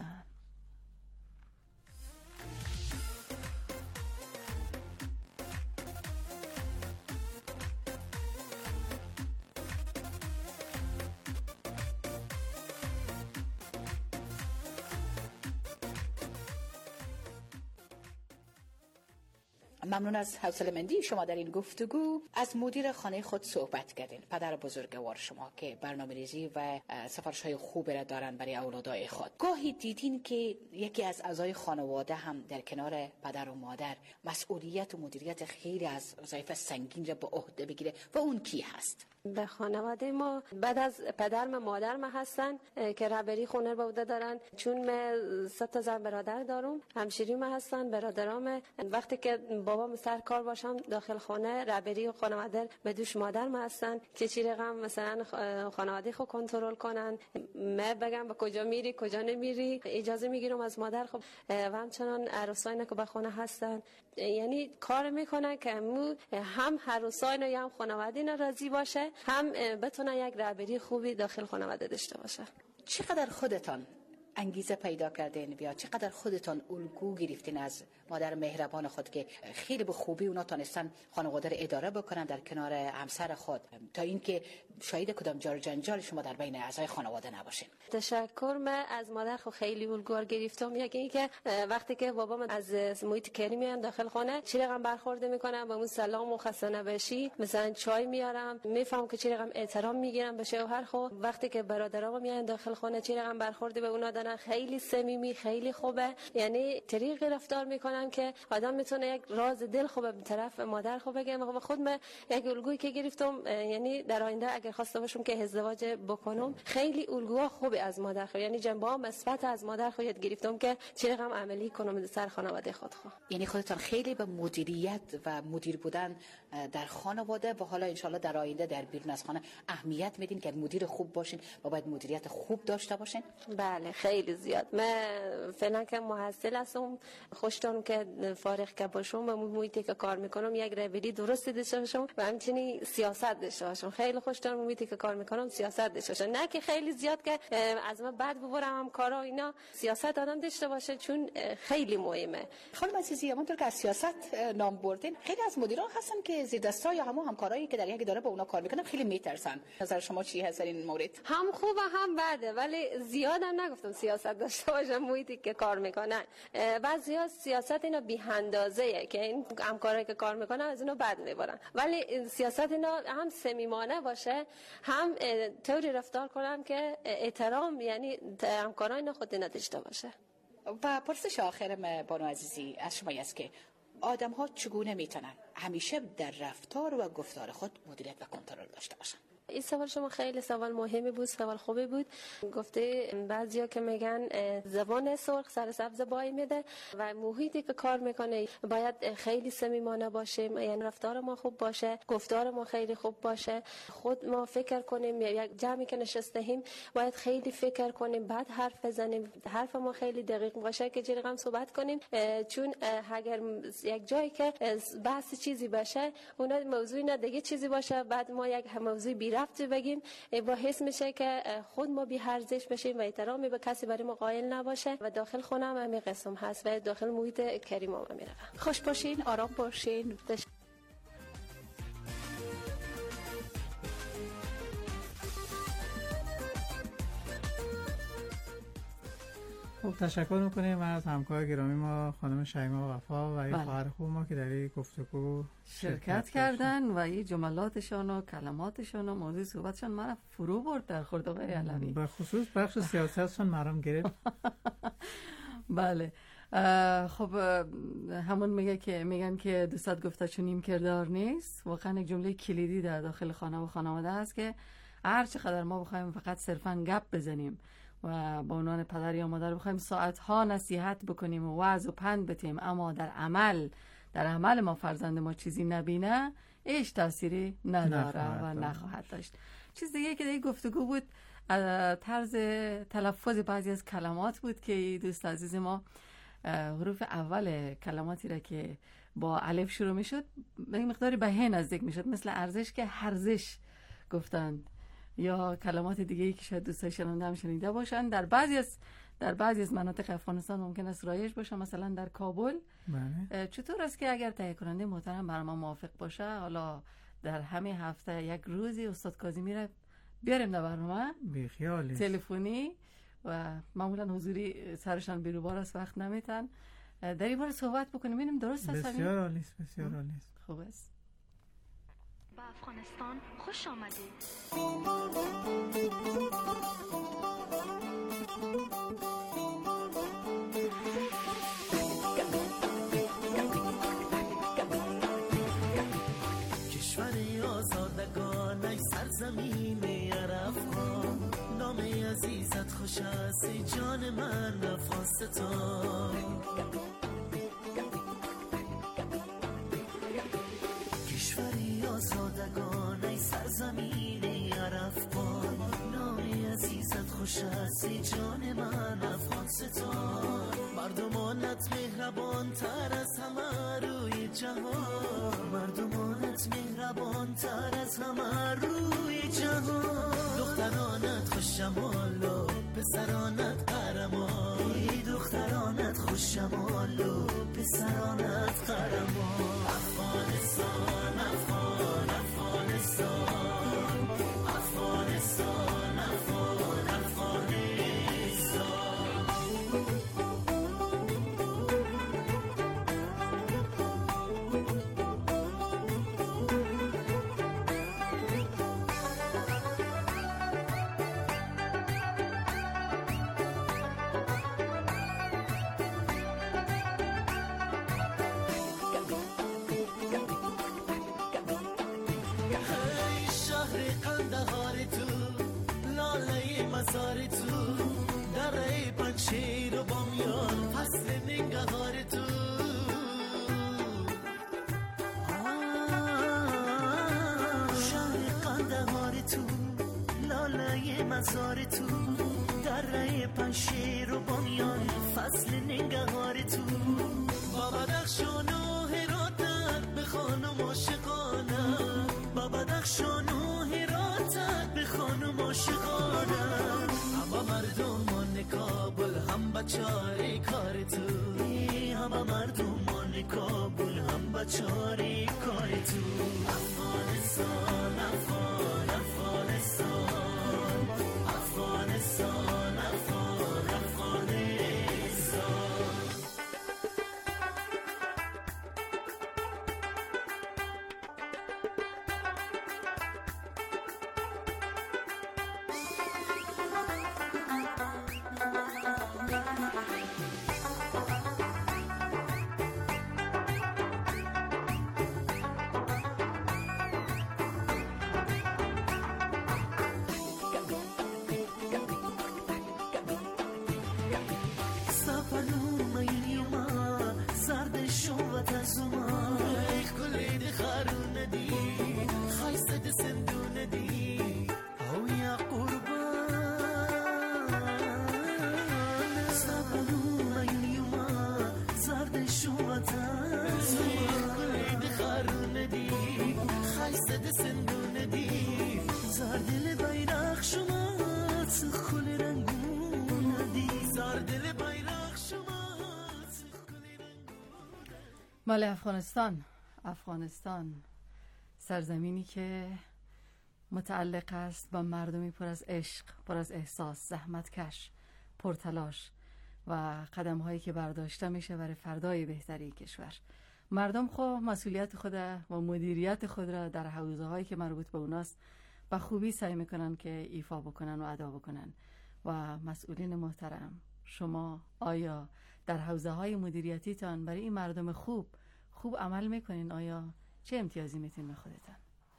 ممنون از حوصله‌مندی شما در این گفتگو. از مدیر خانه خود صحبت کردین، پدر بزرگوار شما که برنامه‌ریزی و سفارش‌های خوبی را دارن برای اولادای خود. گاهی دیدین که یکی از اعضای خانواده هم در کنار پدر و مادر مسئولیت و مدیریت خیلی از وظایف سنگین را به عهده بگیره و اون کی هست؟ به خانواده ما بعد از پدرم مادرم هستن که رهبری خونه به عهده دارن، چون من 3 تا زن برادر دارم، همشیریم هستن، برادرام. وقتی که بابام سر کار باشم داخل خانه رهبری خانواده به دوش مادرم هستن که چی رقم مثلا خانواده خو کنترل کنن، من بگم به کجا میری کجا نمیری، اجازه میگیرم از مادر. خب و همچنان عروساینا که به خانه هستن، یعنی کار میکنن که هم عروساینا یا هم خانواده اینا راضی باشه، هم بتونن یک رهبری خوبی داخل خانواده داشته باشه. چقدر خودتان انگیزه پیدا کردین یا چقدر خودتان الگو گرفتین از مادر مهربان خود که خیلی به خوبی اونا تونستن خانواده رو اداره بکنن در کنار همسر خود، تا اینکه شاید کدام جار جنجال شما در بین اعضای خانواده نباشین. تشکر. من از مادر خیلی الگوار گرفتم. یکی اینکه وقتی که بابام از محیط کاری میان داخل خانه چی رقم برخورد میکنم، با اون سلام و خسته نباشی، مثلا چای میارم، میفهم که چی رقم احترام میگیرم به شوهر خود. وقتی که برادرام میان داخل خانه چی رقم برخورد به اونا دارن، خیلی صمیمی، خیلی خوبه. یعنی طریق رفتار میکنم که آدم میتونه یک راز دل خوبه به طرف مادر خوب بگه. و خود من یک الگویی که گرفتم، یعنی در آینده اگر خواسته باشم که ازدواج بکنم، خیلی الگوها خوبه از مادر خود، یعنی جنبه‌ها مثبت از مادر خود گرفتم که چه رقم عملی کنم در خانواده خود. یعنی خودتان خیلی به مدیریت و مدیر بودن در خانواده و حالا انشالله در آینده در بیرون از خانه اهمیت میدین که مدیر خوب باشین و باید مدیریت خوب داشته باشین؟ بله خیلی زیاد. من فعلا که محصل هستم، خوشتون که فارغ که باشم و محیطی که کار میکنم یک رویه درست داشته باشم و همچنین سیاست داشته باشم. خیلی خوشتون محیطی که کار میکنم سیاست داشته باشم، نه که خیلی زیاد که از من بعد ببرم هم کارا اینا. سیاست آدم داشته باشه چون خیلی مهمه. خانم عزیزی، همونطور که از سیاست نام بردین، خیلی از مدیران هستن که زیر دستا یا همکارایی که در یک اداره با اونا کار میکنن خیلی میترسن. نظر شما چی هست در این مورد؟ هم خوبه هم بده، ولی زیادم نگفتم سیاست داشته باشم محیطی که کار میکنن. بعضیا سیاست اینا بی اندازه‌ایه که این همکارایی که کار میکنن از اونو بد میبرن، ولی سیاست اینا هم صمیمانه باشه، هم طوری رفتار کنم که احترام یعنی همکارای اینا خود نداشته باشه. و پرسش آخرم بانو عزیزی از شما است که آدم ها چگونه میتونن همیشه در رفتار و گفتار خود مدیریت و کنترل داشته باشن؟ این سوال شما خیلی سوال مهمی بود، سوال خوبی بود. گفته بعضیا که میگن زبان سرخ سر سبز بای میده و محیطی که کار میکنه باید خیلی صمیمانه باشه، یعنی رفتار ما خوب باشه، گفتار ما خیلی خوب باشه، خود ما فکر کنیم، یک جمعی که نشستیم باید خیلی فکر کنیم بعد حرف بزنیم، حرف ما خیلی دقیق باشه که جرقم صحبت کنیم، چون اگر یک جایی که بحث چیزی باشه اون موضوعی نه دیگه چیزی باشه، بعد ما یک موضوع بی رفت بگیم، با حس میشه که خود ما بی ارزش بشیم و احترامی به کسی برای ما قائل نباشه. و داخل خونه هم همین قسم هست و داخل محیط کریم هم میره. خوش باشین، آرام باشین. خب تشکر میکنیم از همکار گرامی ما خانم شیما وفا و این خواهر خوب ما که در این گفتگو شرکت کردن و این جملاتشان و کلماتشان و موضوع صحبتشان مرا فرو برد در خورد آقای علوی. به خصوص بخش سیاستشان مرام گرفت. بله. خب همون میگن که دوستات گفته چون نیم کردار نیست. واقعا یک جمله کلیدی در داخل خانه و خانواده است که هر چقدر ما بخوایم فقط صرفا گپ بزنیم و با عنوان پدر یا مادر بخوایم ساعتها نصیحت بکنیم و وعظ و پند بتیم، اما در عمل ما فرزند ما چیزی نبینه، هیچ تأثیری نداره و نخواهد داشت. چیز دیگه که دیگه گفتگو بود طرز تلفظ بعضی از کلمات بود که دوست عزیز ما حروف اول کلماتی را که با الف شروع می شد مقداری به ه نزدیک می شد، مثل ارزش که هرزش گفتند، یا کلمات دیگه‌ای که شاید دوستای شنونده هم شنیده باشن. در بعضی از مناطق افغانستان ممکن است رایج باشه، مثلا در کابل. بله. چطور است که اگر تهیه کننده محترم برای ما موافق باشه، حالا در همین هفته یک روزی استاد کاظمی را بیاریم در برنامه بیخیالی تلفنی و معمولا حضوری سرشان بیروبار است، وقت نمیتن، در این باره صحبت بکنیم ببینیم درست است. بسیار عالی است، بسیار عالی است. خوب است. به افغانستان خوش آمدید. کشوری آزادگان ای سرزمین افغان، نام عزیزت خوش است ای جان من افغانستان. آزادگان ای سرزمین افغان، نام عزیزت خوش است ای جان من افغانستان. مردمانت مهربان تر از همه روی جهان، مردمانت مهربان تر از همه روی جهان. دخترانت خوش جمال و پسرانت قهرمان، دخترانت خوش جمال و پسرانت قهرمان. افغانستان افغان افغانستان افغانستان پنچیر و بامیان فصل ننگهار تو شهر قندهار تو لاله مزار تو دره پنشیر و بامیان فصل ننگهار تو با بدخشان و هراتت به خانم عاشقانم با بدخشان و هراتت به خانم عاشقانم اما مردمان کابل هم بچاره کار تو اما مردمان کابل هم بچاره کار تو افغانستان افغان افغانستان افغانستان افغان افغانستان مال افغانستان سرزمینی که متعلق است با مردمی پر از عشق، پر از احساس، زحمتکش، پرتلاش و قدم هایی که برداشته میشه برای فردای بهتری کشور. مردم خو مسئولیت خود و مدیریت خود را در حوزه هایی که مربوط به اوناست به خوبی سعی میکنن که ایفا بکنن و ادا بکنن. و مسئولین محترم، شما آیا در حوزه های مدیریتیتان برای این مردم خوب عمل میکنین؟ آیا چه امتیازی میتین به خودتان؟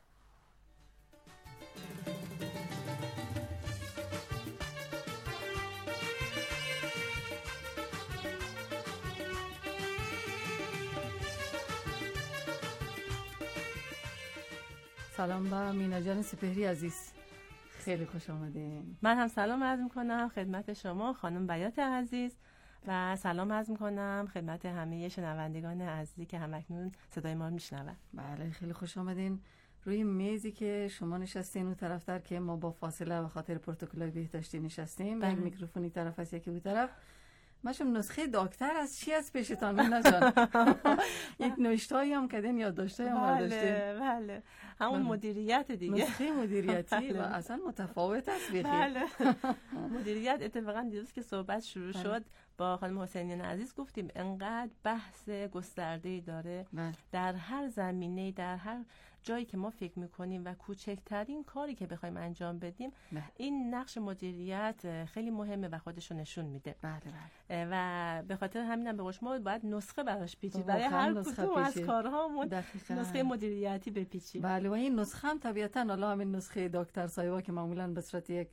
سلام با مینا جان سپهری عزیز، خیلی خوش آمدین. من هم سلام عرض میکنم خدمت شما خانم بیات عزیز و سلام عرض میکنم خدمت همه شنوندگان عزیزی که همکنون صدای ما رو میشنون. بله خیلی خوش آمدین. روی میزی که شما نشستین اون طرفتر که ما با فاصله و خاطر پروتکل‌های بهداشتی نشستیم، یک میکروفونی طرف است یکی اون طرف. ماشم نسخه دکتر از چی از پیشتان مینا جان؟ یک نوشته‌ای هم کردین یا داشته هم برداشتین؟ بله همون مدیریت دیگه، نسخه مدیریتی و اصلا متفاوت است بیخی. بله مدیریت اتفاقا دیروز که صحبت شروع شد با خانم حسینیان عزیز گفتیم انقدر بحث گسترده‌ای داره در هر زمینه، در هر جایی که ما فکر میکنیم و کوچکترین کاری که بخوایم انجام بدیم این نقش مدیریت خیلی مهمه و خودشو نشون میده. بله و به خاطر همینم به قول شما باید نسخه براش پیچید، برای هر کدوم از کارهامون نسخه مدیریتی بپیچیم. بله و این نسخه هم طبیعتاً حالا همین نسخه دکتر صاحبا که معمولاً به صورت یک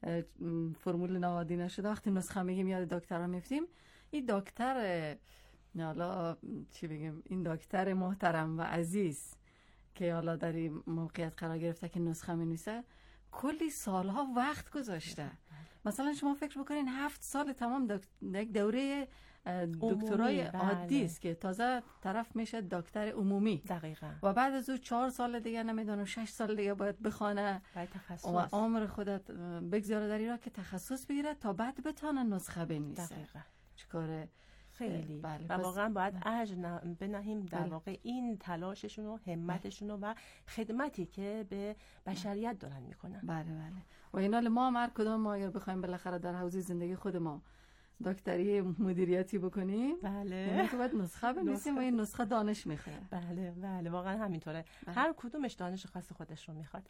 فرمول نهادی نشده، وقتی نسخه میگیم یاد دکترها میفتیم. این دکتر حالا چی بگیم، این دکتر محترم و عزیز که حالا در این موقعیت قرار گرفته که نسخه می‌نویسه کلی سالها وقت گذاشته. مثلا شما فکر بکنین 7 سال تمام یک دوره دکترای عادی است که تازه طرف میشه دکتر عمومی. دقیقاً. و بعد از او 4 سال دیگه نمیدونم 6 سال دیگه باید بخونه و عمر خودت بگذاره در ایران که تخصص بگیره تا بعد بتونه نسخه بنویسه. دقیقاً. چیکاره خیلی و واقعا باید اجر بنهیم در واقع این تلاششون و همتشون و خدمتی که به بشریت دارن میکنن. بله و این حال ما هم هر کدام ما اگر بخوایم بالاخره در حوزه زندگی خود ما دکتری مدیریتی بکنیم. بله. تو باید نسخه بنویسیم و این نسخه دانش میخواد. بله واقعا همینطوره. هر کدومش دانش خاص خودش رو میخواد.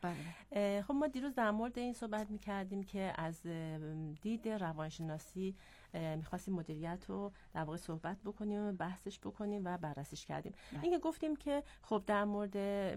خب ما دیروز در مورد این صحبت میکردیم که از دید روانشناسی میخواستیم مدیریت رو در واقع صحبت بکنیم، بحثش بکنیم و بررسیش کردیم. اینکه گفتیم که خب در مورد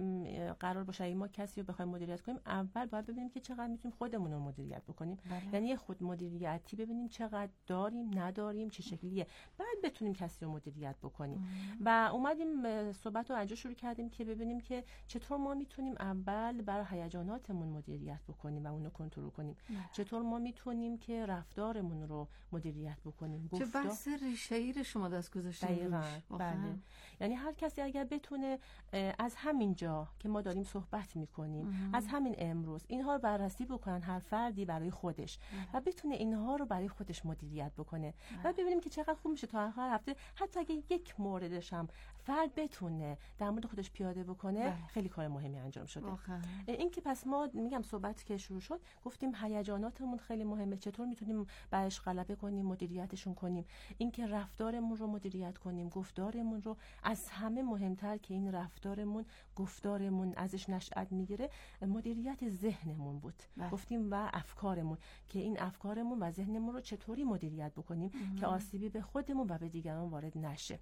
قرار باشه اگه ما کسی رو بخوایم مدیریت کنیم، اول باید ببینیم که چقدر میتونیم خودمون رو مدیریت بکنیم. یعنی یه خود مدیریتی ببینیم چقدر داریم، نداریم، چه شکلیه، بعد بتونیم کسی رو مدیریت بکنیم. و اومدیم صحبت رو اینجا شروع کردیم که ببینیم که چطور ما میتونیم اول بر هیجاناتمون مدیریت بکنیم و اون رو کنترل کنیم. چطور ما میتونیم که رفتارمون رو مدیریت بکنیم. چه بحث ریشه‌ای رو شما دست گذاشتید. بله. یعنی هر کسی اگر بتونه از همین جا که ما داریم صحبت میکنیم، از همین امروز اینها رو بررسی بکنن، هر فردی برای خودش و بتونه اینها رو برای خودش مدیریت بکنه و ببینیم که چقدر خوب میشه تا آخر هفته حتی اگه یک موردش هم فرد بتونه در مورد خودش پیاده بکنه، خیلی کار مهمی انجام شده. این که پس ما میگم صحبت که شروع شد گفتیم هیجاناتمون خیلی مهمه، چطور میتونیم برش غلبه کنیم، مدیریتشون کنیم. اینکه رفتارمون رو مدیریت کنیم، گفتارمون رو، از همه مهمتر که این رفتارمون، گفتارمون ازش نشأت میگیره، مدیریت ذهنمون بود. گفتیم و افکارمون که این افکارمون و ذهنمون رو چطوری مدیریت بکنیم که آسیبی به خودمون و به دیگران وارد نشه.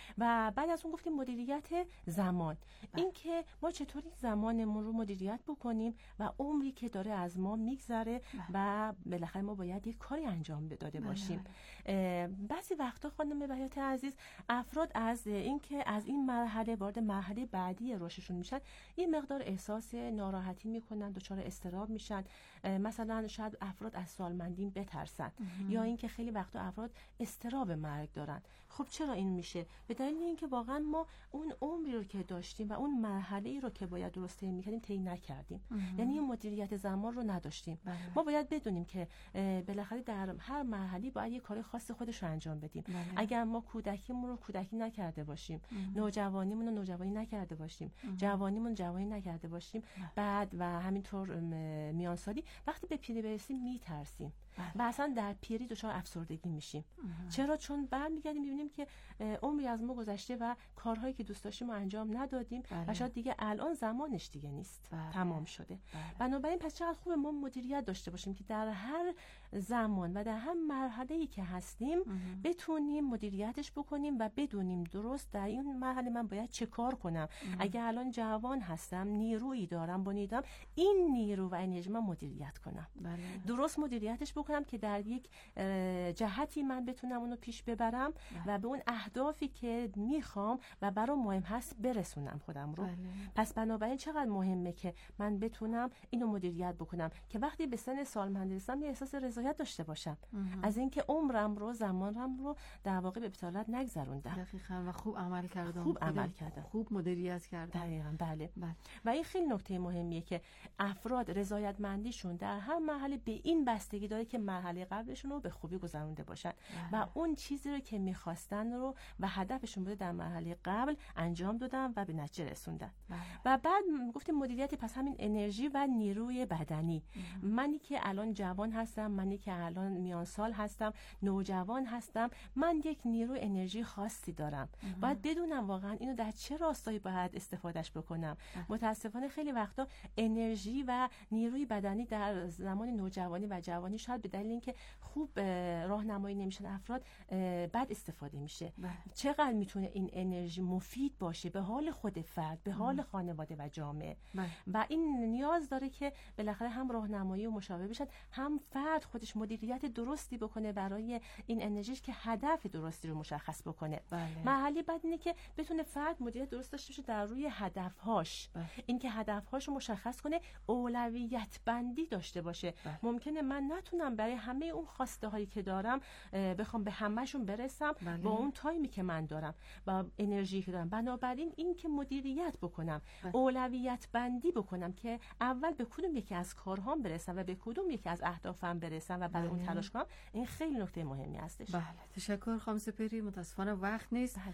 و بعد از اون گفتیم مدیریت زمان. اینکه ما چطوری زمانمون رو مدیریت بکنیم و عمری که داره از ما میگذره و بالاخره ما باید یک کاری انجام داده باشیم. بعضی وقتا خانم بهیات عزیز افراد از اینکه از این مرحله وارد مرحله بعدی رشدشون میشن یه مقدار احساس ناراحتی میکنن، دچار اضطراب میشن. مثلا شاید افراد از سالمندی بترسن یا اینکه خیلی وقتا افراد اضطراب مرگ دارن. خب چرا این میشه؟ به دلیل اینکه واقعا ما اون عمری رو که داشتیم و اون مرحله رو که باید درست طی می‌کردیم طی نکردیم. یعنی این مدیریت زمان رو نداشتیم. ما باید بدونیم که بالاخره در هر مرحله باید یه کار خاص خودش رو انجام بدیم. اگر ما کودکیمون رو کودکی نکرده باشیم، نوجوانیمون رو نوجوانی نکرده باشیم، جوانیمون جوانی نکرده باشیم، بعد و همینطور میانسالی، وقتی به پیری برسیم میترسیم و اصلا در پیری دچار افسردگی میشیم. چرا؟ چون برمیگردیم میبینیم که عمری از ما گذشته و کارهایی که دوست داشتیم رو انجام ندادیم و شاید دیگه الان زمانش دیگه نیست، تمام شده. بنابراین پس چقدر خوبه ما مدیریت داشته باشیم که در هر زمان و در هر مرحله‌ای که هستیم بتونیم مدیریتش بکنیم و بدونیم درست در این مرحله من باید چه کار کنم. اگه الان جوان هستم، نیرویی دارم، بنیدم، این نیرو و انرژی من مدیریت کنم. درست مدیریتش بکنم که در یک جهتی من بتونم اونو پیش ببرم و به اون اهدافی که میخوام و برام مهم هست برسونم خودم رو. پس بنابراین چقدر مهمه که من بتونم اینو مدیریت بکنم که وقتی به سن سالمند رسیدم یه احساس رضایت داشته باشم از اینکه عمرم رو، زمانم رو در واقع به بتالت نگذروندم. دقیقاً. و خوب عمل کردم. خوب مدیریت کردم. دقیقاً. بله. و این خیلی نکته مهمیه که افراد رضایتمندیشون در هر مرحله به این بستگی داره که مرحله قبلشون رو به خوبی گذرونده باشن و اون چیزی رو که می‌خواستن رو و هدفشون بوده در مرحله قبل انجام دادن و به نتیجه رسوندن. و بعد گفتیم مدیریت پس همین انرژی و نیروی بدنی. منی که الان جوان هستم، منی که الان میان سال هستم، نوجوان هستم، من یک نیروی انرژی خاصی دارم. باید بدونم واقعا اینو در چه راستایی باید استفادهش بکنم. متاسفانه خیلی وقتا انرژی و نیروی بدنی در زمان نوجوانی و جوانی شاید به دلیل اینکه خوب راهنمایی نمیشن افراد بد استفاده میشه. چقدر میتونه این انرژی مفید باشه به حال خود فرد، به حال خانواده و جامعه. و این نیاز داره که بالاخره هم راهنمایی و مشاوره بشن، هم فرد خودش مدیریت درستی بکنه برای این انرژیش که هدف درستی رو مشخص بکنه. مرحله بعد اینه که بتونه فرد مدیریت درست داشته باشه در روی هدفهاش. اینکه هدفهاش رو مشخص کنه، اولویت بندی داشته باشه. ممکنه من نتونم برای همه اون خواسته هایی که دارم بخوام به همه‌شون برسم با اون تایمی که من دارم با انرژی که دارم. بنابراین این که مدیریت بکنم، اولویت بندی بکنم که اول به کدوم یکی از کارهام برسم و به کدوم یکی از اهدافم برسم و برای اون تلاش کنم، این خیلی نکته مهمی هستش. بله، تشکر خانم سپهری. متاسفانه وقت نیست.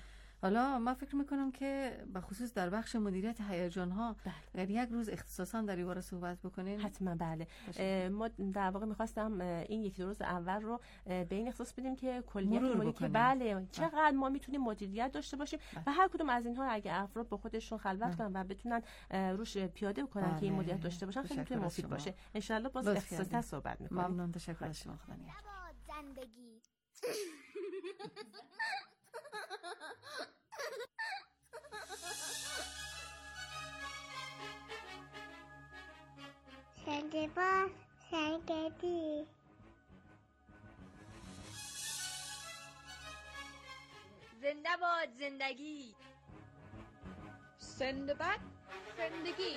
حالا من فکر میکنم که به خصوص در بخش مدیریت هیجان ها اگر یک روز اختصاصا در این باره صحبت بکنین. حتما بله. ما در واقع میخواستم این 1-2 روز اول رو به این اختصاص بدیم که کلیت که بله چقدر ما میتونیم مدیریت داشته باشیم و هر کدوم از اینها اگه افراد با خودشون خلوت کنن و بتونن روش پیاده کنن که این مدیریت داشته باشن خیلی میتونه مفید باشه. ان شاء الله باز اختصاصا صحبت میکنیم. ممنون، تشکر از شما. خدا نگهدار. زندگی سندباد زندگی زنده باد زندگی سندباد زندگی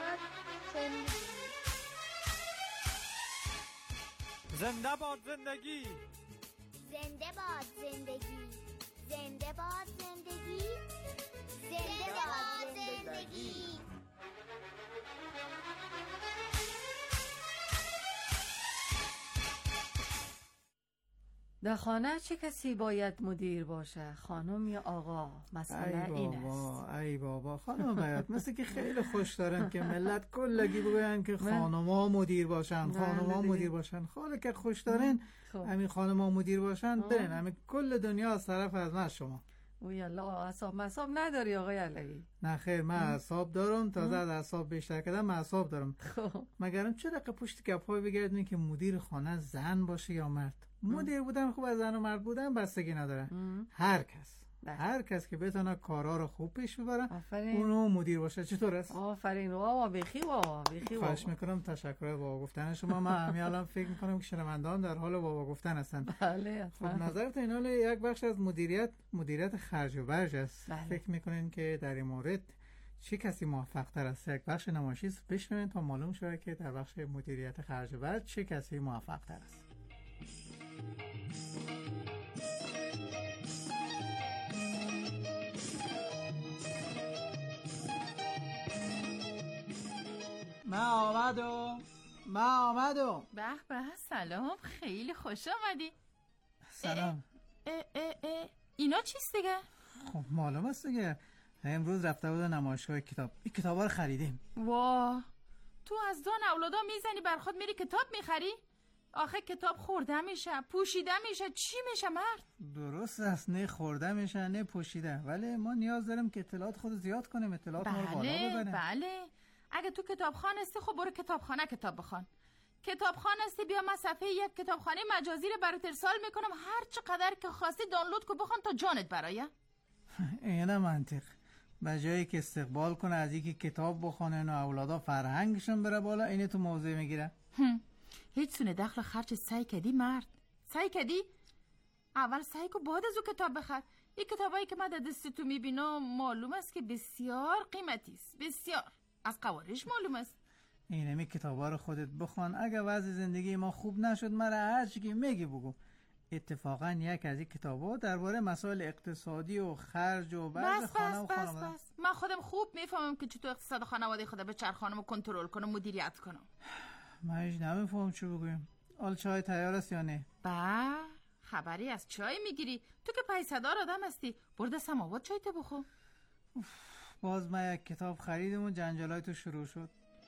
زنده باد زندگی زنده باد زندگی زنده باد زندگی زنده باد زندگی در خانه چه کسی باید مدیر باشه؟ خانم یا آقا؟ مسئله این است. ای بابا خانم باید مثل که خیلی خوش دارن که ملت کلگی بگوین که خانم‌ها مدیر باشن، خانم‌ها مدیر باشن. خاله که خوش دارن همین خانم‌ها مدیر باشن برن همین کل دنیا از طرف از من شما. اوی الله، اعصاب نداری آقای علوی؟ نه خیر، من اعصاب دارم، تازه از اعصاب بیشتر کردم من اعصاب دارم. مگرم چرا که پشت گپ‌ها بگردین که مدیر خانه زن باشه یا مرد؟ مدیر بودن خوب از زن و مرد بودن بستگی نداره. هر کس که بتونه کارا رو خوب پیش ببره اونو مدیر باشه. چطور است؟ آفرین بابا، بیخی بابا. خواهش میکنم، تشکر بابا گفتن شما. من همین الان فکر میکنم که شنوندگان در حال بابا گفتن هستن. بله. خب نظرت این حال یک بخش از مدیریت خرج و برج است. فکر میکنین که در این مورد چه کسی موفق تر است؟ یک بخش نمایشی بشنوین تا معلوم شه که در بخش مدیریت خرج و برج چه کسی موفق تر است. من آمدم. به به، سلام، خیلی خوش آمدی. سلام. اینا چیست دیگه؟ خب معلوم است دیگه، امروز رفته بود نمایشگاه کتاب. این کتابا رو خریدیم. واه، تو از دان اولادا میزنی بر خود میری کتاب میخری؟ آخه کتاب خورده میشه، پوشیده میشه، چی میشه مرد؟ درست است، نه خورده میشه نه پوشیده، ولی ما نیاز داریم که اطلاعات خود زیاد کنیم، اطلاعات ما رو بالا ببریم. بله. اگه تو کتابخانه هستی خب برو کتابخانه کتاب بخوان. کتابخانه هستی بیا من صفحه یک کتابخانه مجازی رو برات ارسال میکنم، هر چقدر که خواستی دانلود کو بخوان تا جانت برایه. اینه منطق. به جایی که استقبال کنه از اینکه کتاب بخونن و اولادا فرهنگشون بره بالا، اینه تو موضوع میگیره. هیچ سونه دخل خرج سعی کردی مرد؟ سعی کردی؟ اول سعی کو بعد از او کتاب بخر. این کتابایی که من در دست تو میبینم معلوم است که بسیار قیمتی است، بسیار. از قوارش معلوم است. اینمی کتابا رو خودت بخوان. اگه وضع زندگی ما خوب نشد مرا هر چی که میگی بگو. اتفاقا یک از این کتابا درباره مسائل اقتصادی و خرج و وضع خانه و خانواده. بس. من خودم خوب میفهمم که چطور اقتصاد خانواده خودم به چرخانم و کنترل کنم، مدیریت کنم. من هیچ نمیفهم چی بگویم. حال چای تیار است یا نه؟ با خبری از چای میگیری؟ تو که پیسه‌دار آدم هستی، برده سماوات چای تو بخور. باز من یک کتاب خریدم و جنجالای تو شروع شد.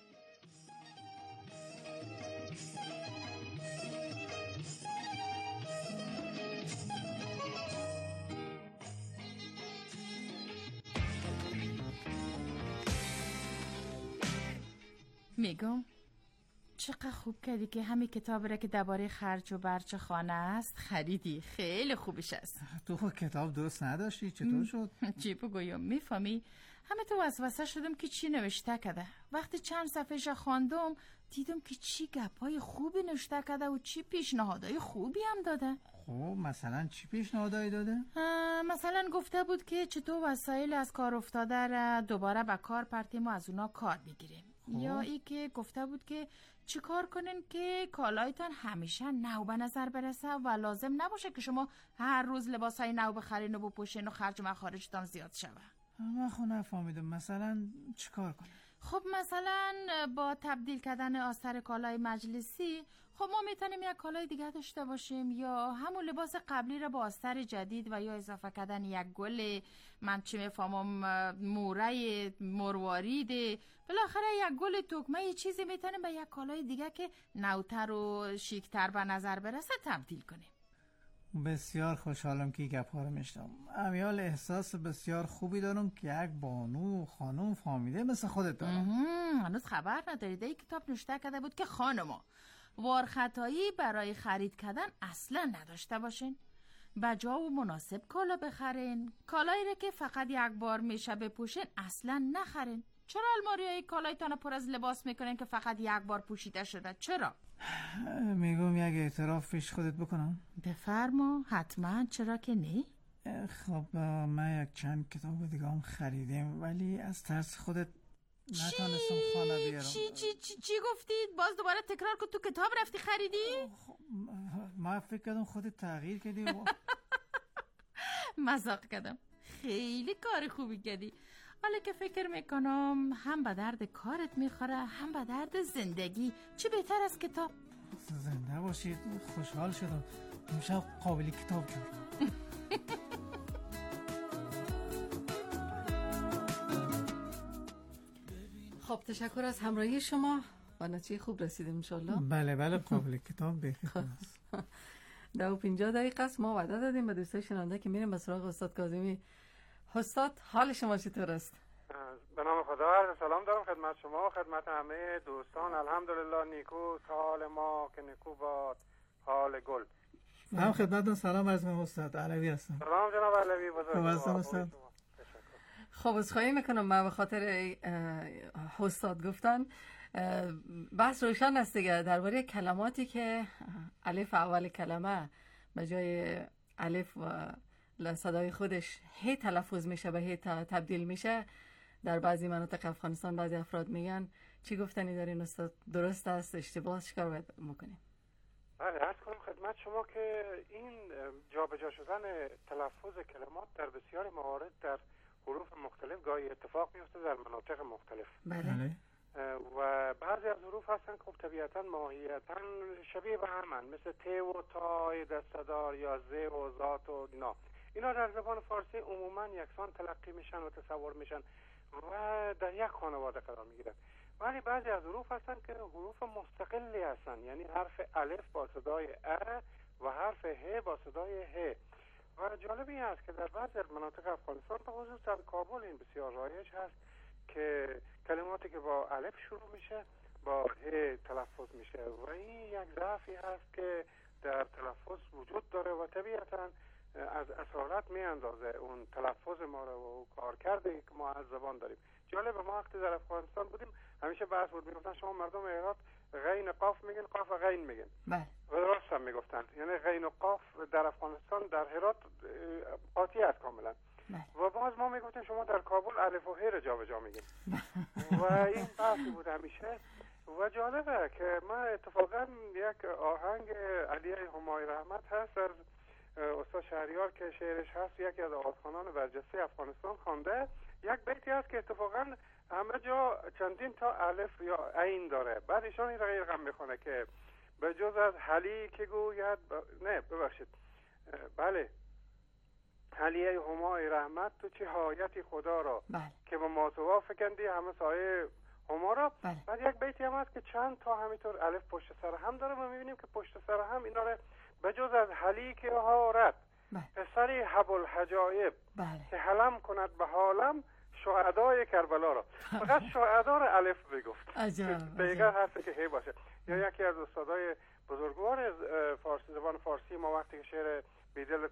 میگم چقدر خوب کردی که همین کتاب را که درباره خرج و برچ خانه است خریدی، خیلی خوبش است. تو کتاب دوست نداشتی؟ چطور شد؟ چی بگویم، میفهمی؟ همه تو وسوسه شدم که چی نوشته کده. وقتی چند صفحه‌اش خواندم دیدم که چی گپای خوبی نوشته کده و چی پیشنهادای خوبی هم داده. خب مثلا چی پیشنهادایی داده؟ مثلا گفته بود که چطور وسایل از کار افتاده را دوباره به کار پرتیم و از اونا کار بگیریم. یا ای که گفته بود که چی کار کنین که کالایتان همیشه نو به نظر برسه و لازم نباشه که شما هر روز لباسای نو بخرین و بپوشین و خرج مخارجتان زیاد شوه. من خود نفهمیدم مثلا چی کار کنیم؟ خب مثلا با تبدیل کردن آستر کالای مجلسی خب ما میتونیم یک کالای دیگه داشته باشیم، یا همون لباس قبلی رو با آستر جدید و یا اضافه کردن یک گل، من چی میفهمم، موره مروارید، بالاخره یک گل تکمه، یه چیزی میتونیم به یک کالای دیگه که نوتر و شیکتر به نظر برسه تبدیل کنیم. بسیار خوشحالم که گپ ها رو میشنم. امیال احساس بسیار خوبی دارم که یک بانو خانم فهمیده مثل خودت دارم. هنوز خبر ندارید این کتاب نوشته کرده بود که خانما وارخطایی برای خرید کردن اصلا نداشته باشین، بجا و مناسب کالا بخرین، کالایی رو که فقط یک بار میشه بپوشین اصلا نخرین. چرا الماریای کالایتان پر از لباس میکنین که فقط یک بار پوشیده شده؟ چرا؟ میگم یک اعتراف پیش خودت بکنم. بفرما، حتما، چرا که نه؟ خب من یک چند کتاب دیگه هم خریدیم ولی از ترس خودت نتونستم خانه بیارم. چی گفتید؟ باز دوباره تکرار کن، تو کتاب رفتی خریدی؟ من فکر کردم خودت تغییر کردی. مزاق کردم، خیلی کار خوبی کردی. حالا که فکر میکنم هم به درد کارت میخوره هم به درد زندگی، چی بهتر از کتاب؟ زنده باشید، خوشحال شدم امشب قابلی کتاب جور. خب تشکر از همراهی شما، با نتیجه خوب رسیدیم انشالله. بله قابل کتاب بخیر است. 50 است. ما وعده دادیم به دوستای شنونده که میریم به سراغ استاد کاظمی. استاد حال شما چطور است؟ به نام خدا عرض سلام دارم خدمت شما، خدمت همه دوستان. الحمدلله نیکو حال ما که نیکو باد حال گل. هم خدمتتون سلام عرض می‌کنم استاد علوی هستم. سلام جناب علوی بزرگوار. خب عذرخواهی میکنم من به خاطر استاد گفتن. بحث روشن است دیگه درباره کلماتی که الف اول کلمه به جای الف و صدای خودش هی تلفظ میشه به هی تبدیل میشه. در بعضی مناطق افغانستان بعضی افراد میگن. چی گفتنی دارین استاد؟ درست است؟ اشتباه؟ چیکار باید بکنیم؟ بله عرض کنم خدمت شما که این جابجا شدن تلفظ کلمات در بسیاری موارد در حروف مختلف گاهی اتفاق میفته در مناطق مختلف. بله. و بعضی از حروف هستن که طبیعتا ماهیتا شبیه به همن، مثل ت و تای دستدار یا ز و ذات و اینا در زبان فارسی عموما یکسان تلقی میشن و تصور میشن و در یک خانواده قرار میگیرن. ولی بعضی از حروف هستن که حروف مستقلی هستن، یعنی حرف الف با صدای ا و حرف ه با صدای ه. و جالب این است که در بعضی از مناطق افغانستان به خصوص در کابل این بسیار رایج هست که کلماتی که با الف شروع میشه با ه تلفظ میشه و این یک ضعفی هست که در تلفظ وجود داره و طبیعتا از اصالت میاندازه اون تلفظ ما رو و کارکردی که ما از زبان داریم. جالب، ما وقتی در افغانستان بودیم همیشه بحث بود، میگفتن شما مردم عراق غین قاف میگن، قاف غین میگن. بله. و درست هم میگفتن، یعنی غین و قاف در افغانستان در هرات قاطی است کاملا. و باز ما میگفتیم شما در کابل الف و ه رو جابجا میگین. و این بحثی بود همیشه. و جالبه که من اتفاقا یک آهنگ علی همای رحمت هست از استاد شهریار که شعرش هست یکی از آوازخوانان برجسته افغانستان خوانده. یک بیتی هست که اتفاقا همه جا چندین تا الف یا عین داره. بعد ایشان این رقم میخونه که به جز از حلی که گوید بله حلیه همای رحمت تو چه حایتی خدا را که با ماسوا فکندی همه سایه هما را. بعد یک بیتی هم هست که چند تا همینطور الف پشت سر هم داره و میبینیم که پشت سر هم اینا رو به جز از حلی که هارت پسری حب الحجایب که حلم کند به حالم شهدای کربلا را. فقط شهدا را الف بگفت دیگر حرفی که هی باشه. یا یکی از استادای بزرگوار فارسی زبان فارسی ما وقتی که شعر بیدل